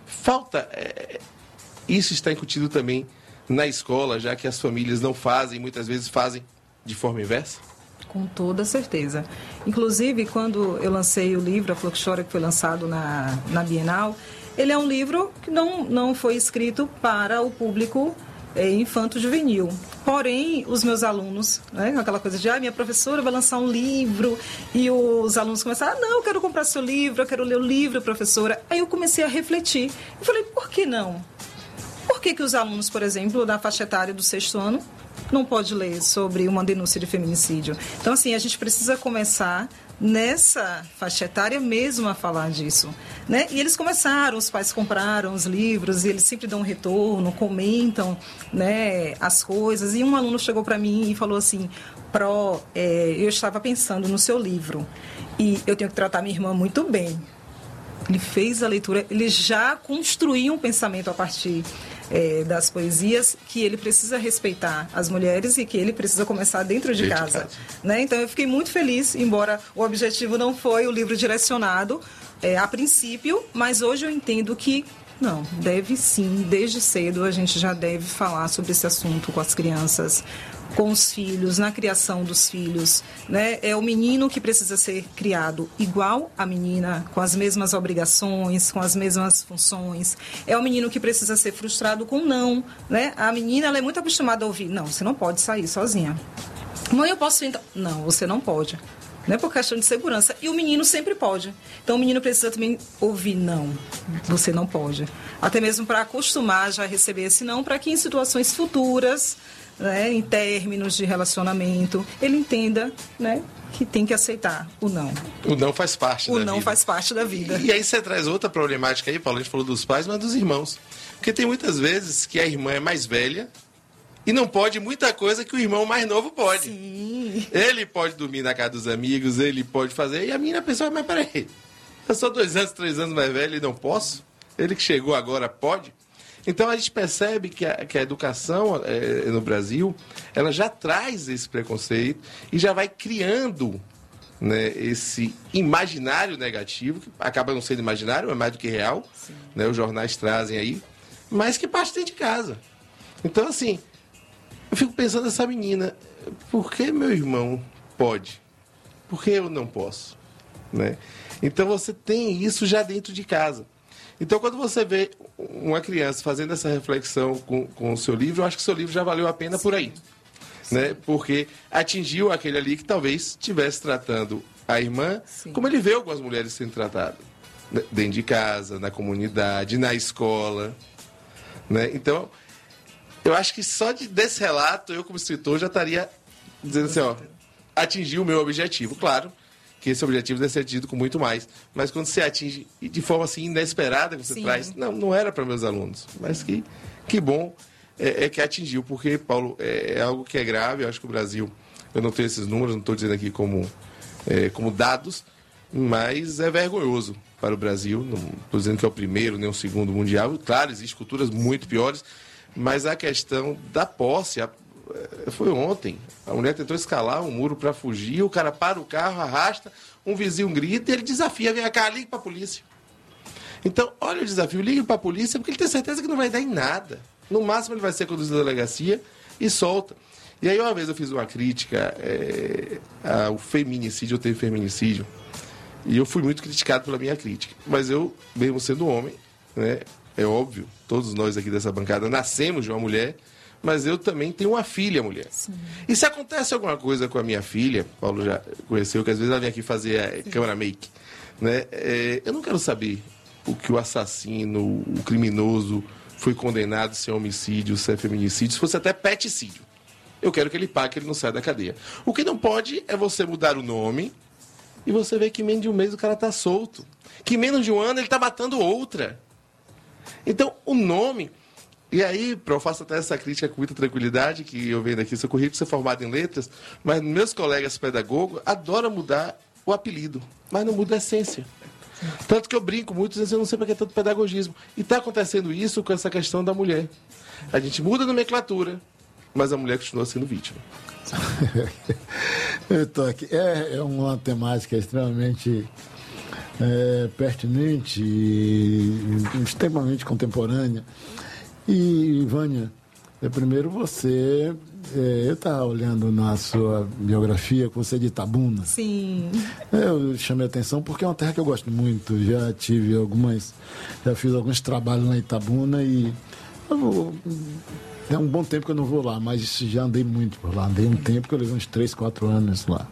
Falta... Isso está incutido também na escola, já que as famílias não fazem, muitas vezes fazem de forma inversa? Com toda certeza. Inclusive, quando eu lancei o livro, A Flor que Chora, que foi lançado na Bienal, ele é um livro que não foi escrito para o público infanto-juvenil. Porém, os meus alunos, né, aquela coisa de, minha professora vai lançar um livro, e os alunos começaram, não, eu quero comprar seu livro, eu quero ler o livro, professora. Aí eu comecei a refletir. Eu falei, por que não? Por que os alunos, por exemplo, da faixa etária do 6º ano, não pode ler sobre uma denúncia de feminicídio? Então, assim, a gente precisa começar nessa faixa etária mesmo a falar disso, né? E eles começaram, os pais compraram os livros, e eles sempre dão um retorno, comentam, né, as coisas. E um aluno chegou para mim e falou assim, eu estava pensando no seu livro e eu tenho que tratar minha irmã muito bem. Ele fez a leitura, ele já construiu um pensamento a partir das poesias, que ele precisa respeitar as mulheres e que ele precisa começar dentro de casa. Né? Então eu fiquei muito feliz, embora o objetivo não foi o livro direcionado a princípio, mas hoje eu entendo que não, deve sim, desde cedo a gente já deve falar sobre esse assunto com as crianças, com os filhos, na criação dos filhos, né? É o menino que precisa ser criado igual a menina, com as mesmas obrigações, com as mesmas funções. É o menino que precisa ser frustrado com não, né? A menina, ela é muito acostumada a ouvir, não, você não pode sair sozinha. Mãe, eu posso ir então? Não, você não pode. Não é por questão de segurança. E o menino sempre pode. Então, o menino precisa também ouvir não, você não pode. Até mesmo para acostumar já a receber esse não, para que em situações futuras, né, em términos de relacionamento, ele entenda, né, que tem que aceitar o não. O não faz parte da vida. O não faz parte da vida. E aí você traz outra problemática aí, Paulo, a gente falou dos pais, mas dos irmãos. Porque tem muitas vezes que a irmã é mais velha e não pode muita coisa que o irmão mais novo pode. Sim. Ele pode dormir na casa dos amigos, ele pode fazer, e a menina pensa, mas peraí, eu sou 2 anos, 3 anos mais velho e não posso? Ele que chegou agora pode? Então a gente percebe que a educação no Brasil, ela já traz esse preconceito e já vai criando, né, esse imaginário negativo, que acaba não sendo imaginário, é mais do que real, né, os jornais trazem aí, mas que parte dentro de casa. Então, assim, eu fico pensando nessa menina, por que meu irmão pode? Por que eu não posso? Né? Então você tem isso já dentro de casa. Então, quando você vê uma criança fazendo essa reflexão com o seu livro, eu acho que o seu livro já valeu a pena por aí. Né? Porque atingiu aquele ali que talvez estivesse tratando a irmã como ele vê algumas mulheres sendo tratadas. Dentro de casa, na comunidade, na escola. Né? Então, eu acho que só desse relato, eu como escritor já estaria dizendo assim, atingiu o meu objetivo. Claro que esse objetivo deve ser atingido com muito mais. Mas quando você atinge de forma assim inesperada, que você traz, não era para meus alunos, mas que bom que atingiu, porque, Paulo, é algo que é grave. Eu acho que o Brasil, eu não tenho esses números, não estou dizendo aqui como dados, mas é vergonhoso para o Brasil. Não estou dizendo que é o primeiro nem o segundo mundial. Claro, existem culturas muito piores, mas a questão da posse, foi ontem. A mulher tentou escalar um muro para fugir, o cara para o carro, arrasta, um vizinho grita e ele desafia, vem cá, ligue para a polícia. Então, olha o desafio, ligue para a polícia, porque ele tem certeza que não vai dar em nada. No máximo ele vai ser conduzido à delegacia e solta. E aí uma vez eu fiz uma crítica ao feminicídio, eu tenho feminicídio, e eu fui muito criticado pela minha crítica. Mas eu, mesmo sendo homem, né, é óbvio, todos nós aqui dessa bancada nascemos de uma mulher, mas eu também tenho uma filha mulher. Sim. E se acontece alguma coisa com a minha filha, Paulo já conheceu, que às vezes ela vem aqui fazer câmera make, né? Eu não quero saber o que o assassino, o criminoso foi condenado, se é homicídio, se é feminicídio, se fosse até peticídio. Eu quero que ele pague, que ele não saia da cadeia. O que não pode é você mudar o nome e você vê que em menos de um mês o cara está solto. Que em menos de um ano ele está matando outra. Então, o nome... E aí, eu faço até essa crítica com muita tranquilidade, que eu venho daqui, seu currículo, sou formado em letras, mas meus colegas pedagogos adoram mudar o apelido, mas não muda a essência. Tanto que eu brinco muito, dizendo, eu não sei para que é tanto pedagogismo. E está acontecendo isso com essa questão da mulher. A gente muda a nomenclatura, mas a mulher continua sendo vítima. Eu estou aqui. É uma temática extremamente pertinente e extremamente contemporânea. E, Vânia, primeiro você... eu estava olhando na sua biografia que você é de Itabuna. Sim. Eu chamei a atenção porque é uma terra que eu gosto muito. Já fiz alguns trabalhos lá em Itabuna e é um bom tempo que eu não vou lá, mas já andei muito por lá. Andei um tempo que eu levei uns 3, 4 anos lá.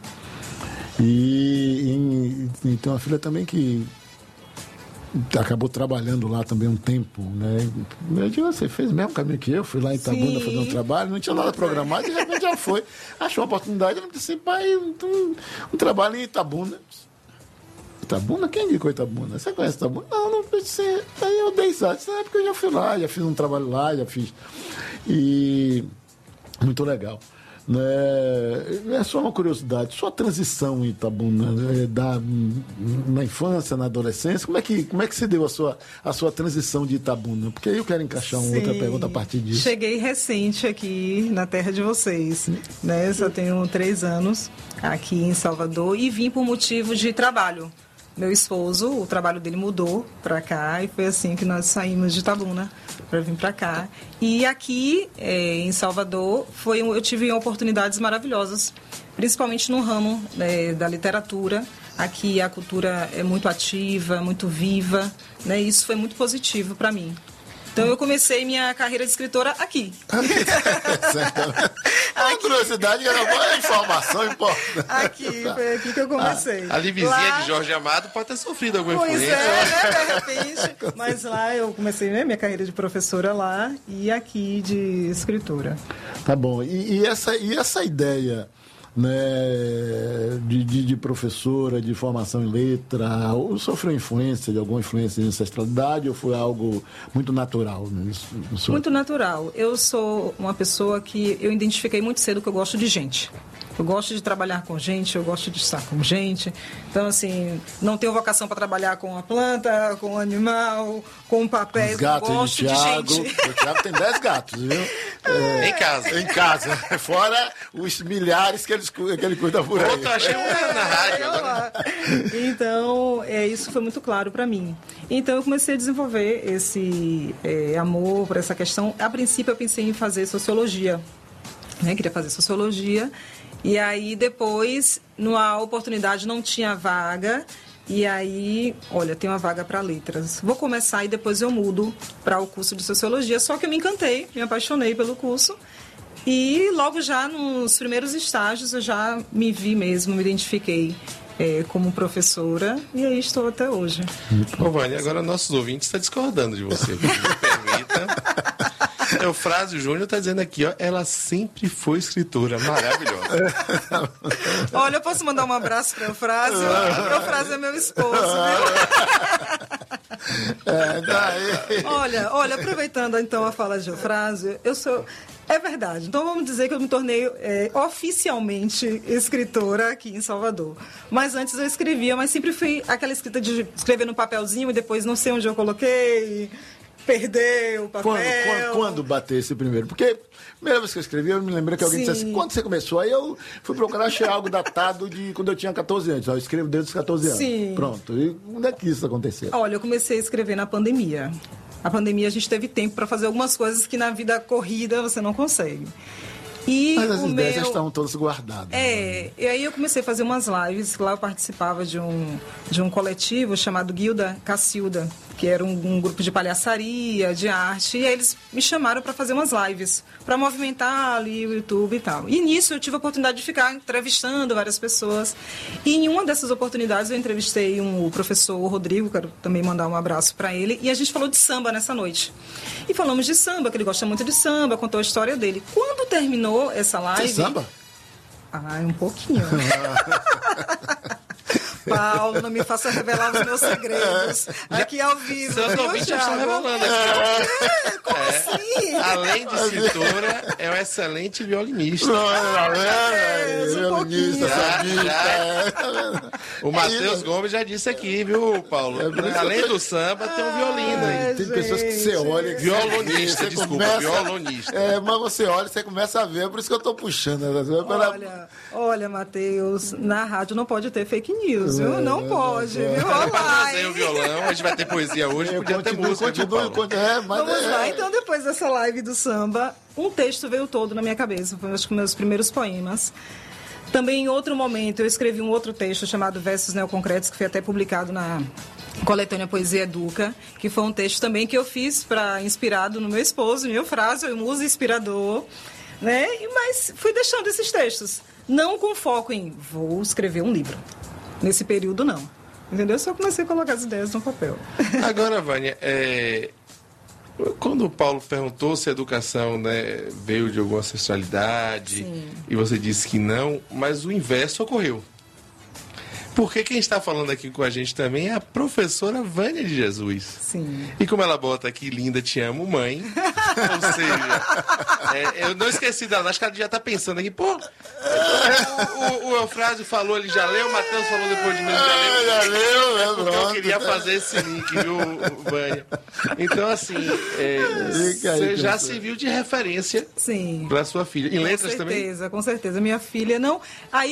E tem uma filha também que acabou trabalhando lá também um tempo, né? Eu digo, você fez o mesmo caminho que eu, fui lá em Itabuna fazer um trabalho, não tinha nada programado, e de repente já foi. Achou uma oportunidade, eu disse, pai, um trabalho em Itabuna. Itabuna? Quem indicou Itabuna? Você conhece Itabuna? Não sei. Aí eu dei sorte, na época eu já fui lá, já fiz um trabalho lá, já fiz. E muito legal. É só uma curiosidade, sua transição em Itabuna, na infância, na adolescência, como é que se deu a sua transição de Itabuna? Porque aí eu quero encaixar uma outra pergunta a partir disso. Cheguei recente aqui na terra de vocês, né? Só tenho 3 anos aqui em Salvador e vim por motivo de trabalho. Meu esposo, o trabalho dele mudou para cá e foi assim que nós saímos de Itabuna para vir para cá. E aqui em Salvador eu tive oportunidades maravilhosas, principalmente no ramo da literatura. Aqui a cultura é muito ativa, muito viva, né? Isso foi muito positivo para mim. Então eu comecei minha carreira de escritora aqui. A curiosidade era boa informação importante. Foi aqui que eu comecei. A vizinha de Jorge Amado pode ter sofrido alguma influência. De repente. Mas lá eu comecei minha carreira de professora lá e aqui de escritora. Tá bom. E essa ideia, né, de professora, de formação em letra, ou sofreu alguma influência de ancestralidade, ou foi algo muito natural? Né? Muito natural. Eu sou uma pessoa que eu identifiquei muito cedo que eu gosto de gente. Eu gosto de trabalhar com gente, eu gosto de estar com gente. Então, assim, não tenho vocação para trabalhar com a planta, com o animal, com papéis. Gatos, eu gosto de gente. O Thiago tem 10 gatos, viu? Em casa. Fora os milhares que ele cuida por aí. Eu achei na rádio. Então, isso foi muito claro para mim. Então, eu comecei a desenvolver esse amor por essa questão. A princípio, eu pensei em fazer sociologia. Queria fazer sociologia. E aí, depois, numa oportunidade, não tinha vaga. E aí, olha, tem uma vaga para letras. Vou começar e depois eu mudo para o curso de sociologia. Só que eu me encantei, me apaixonei pelo curso. E logo já nos primeiros estágios eu já me vi mesmo, me identifiquei como professora. E aí estou até hoje. Ô, Vânia, agora nossos ouvintes estão discordando de você. Me permita. Eufrásio Júnior está dizendo aqui, ela sempre foi escritora, maravilhosa. Olha, eu posso mandar um abraço para o Eufrásio? O Eufrásio é meu esposo, viu? Olha, aproveitando então a fala de Eufrásio, é verdade. Então vamos dizer que eu me tornei oficialmente escritora aqui em Salvador. Mas antes eu escrevia, mas sempre fui aquela escrita de escrever no papelzinho e depois não sei onde eu coloquei... Perdeu o papel. Quando bateu esse primeiro? Porque a primeira vez que eu escrevi, eu me lembrei que alguém disse assim, quando você começou? Aí eu fui procurar, achei algo datado de quando eu tinha 14 anos. Eu escrevo desde os 14 anos. Sim. Pronto. E onde é que isso aconteceu? Olha, eu comecei a escrever na pandemia. A pandemia a gente teve tempo para fazer algumas coisas que na vida corrida você não consegue. Mas as ideias já estavam todas guardadas. E aí eu comecei a fazer umas lives. Lá eu participava de um coletivo chamado Guilda Cacilda, que era um grupo de palhaçaria, de arte. E aí eles me chamaram para fazer umas lives, para movimentar ali o YouTube e tal. E nisso eu tive a oportunidade de ficar entrevistando várias pessoas. E em uma dessas oportunidades eu entrevistei o professor Rodrigo, quero também mandar um abraço para ele. E a gente falou de samba nessa noite. E falamos de samba, que ele gosta muito de samba, contou a história dele. Quando terminou essa live... Você samba? Um pouquinho. Paulo, não me faça revelar os meus segredos aqui ao vivo. Seus ouvintes já estão revelando. Como assim? Além de escritora, é uma excelente violinista. comunista, sambista. O Matheus Gomes já disse aqui, viu, Paulo? Além do samba, tem um violino aí. Tem pessoas que você olha... Que violonista, violonista. Mas você olha, você começa a ver, por isso que eu tô puxando. Olha, Matheus, na rádio não pode ter fake news, viu? Não pode, viu? Olá, o violão, a gente vai ter poesia hoje, podia ter música. Vamos lá, então depois dessa live do samba, um texto veio todo na minha cabeça, foi acho que meus primeiros poemas. Também em outro momento eu escrevi um outro texto chamado Versos Neoconcretos, que foi até publicado na coletânea Poesia Educa, que foi um texto também que eu fiz inspirado no meu esposo, meu frase, musa inspirador, né? Mas fui deixando esses textos, não com foco em vou escrever um livro. Nesse período não. Entendeu? Só comecei a colocar as ideias no papel. Agora, Vânia, quando o Paulo perguntou se a educação, né, veio de alguma ancestralidade, sim, e você disse que não, mas o inverso ocorreu. Porque quem está falando aqui com a gente também é a professora Vânia de Jesus. Sim. E como ela bota aqui, linda, te amo, mãe. Ou seja, eu não esqueci dela, acho que ela já está pensando aqui, pô, o Eufrásio falou, ele já leu, o Matheus falou depois de mim, já leu, porque eu queria fazer esse link, viu, Vânia? Então, assim, você já serviu de referência para sua filha. Em letras também? Com certeza. Minha filha não... Aí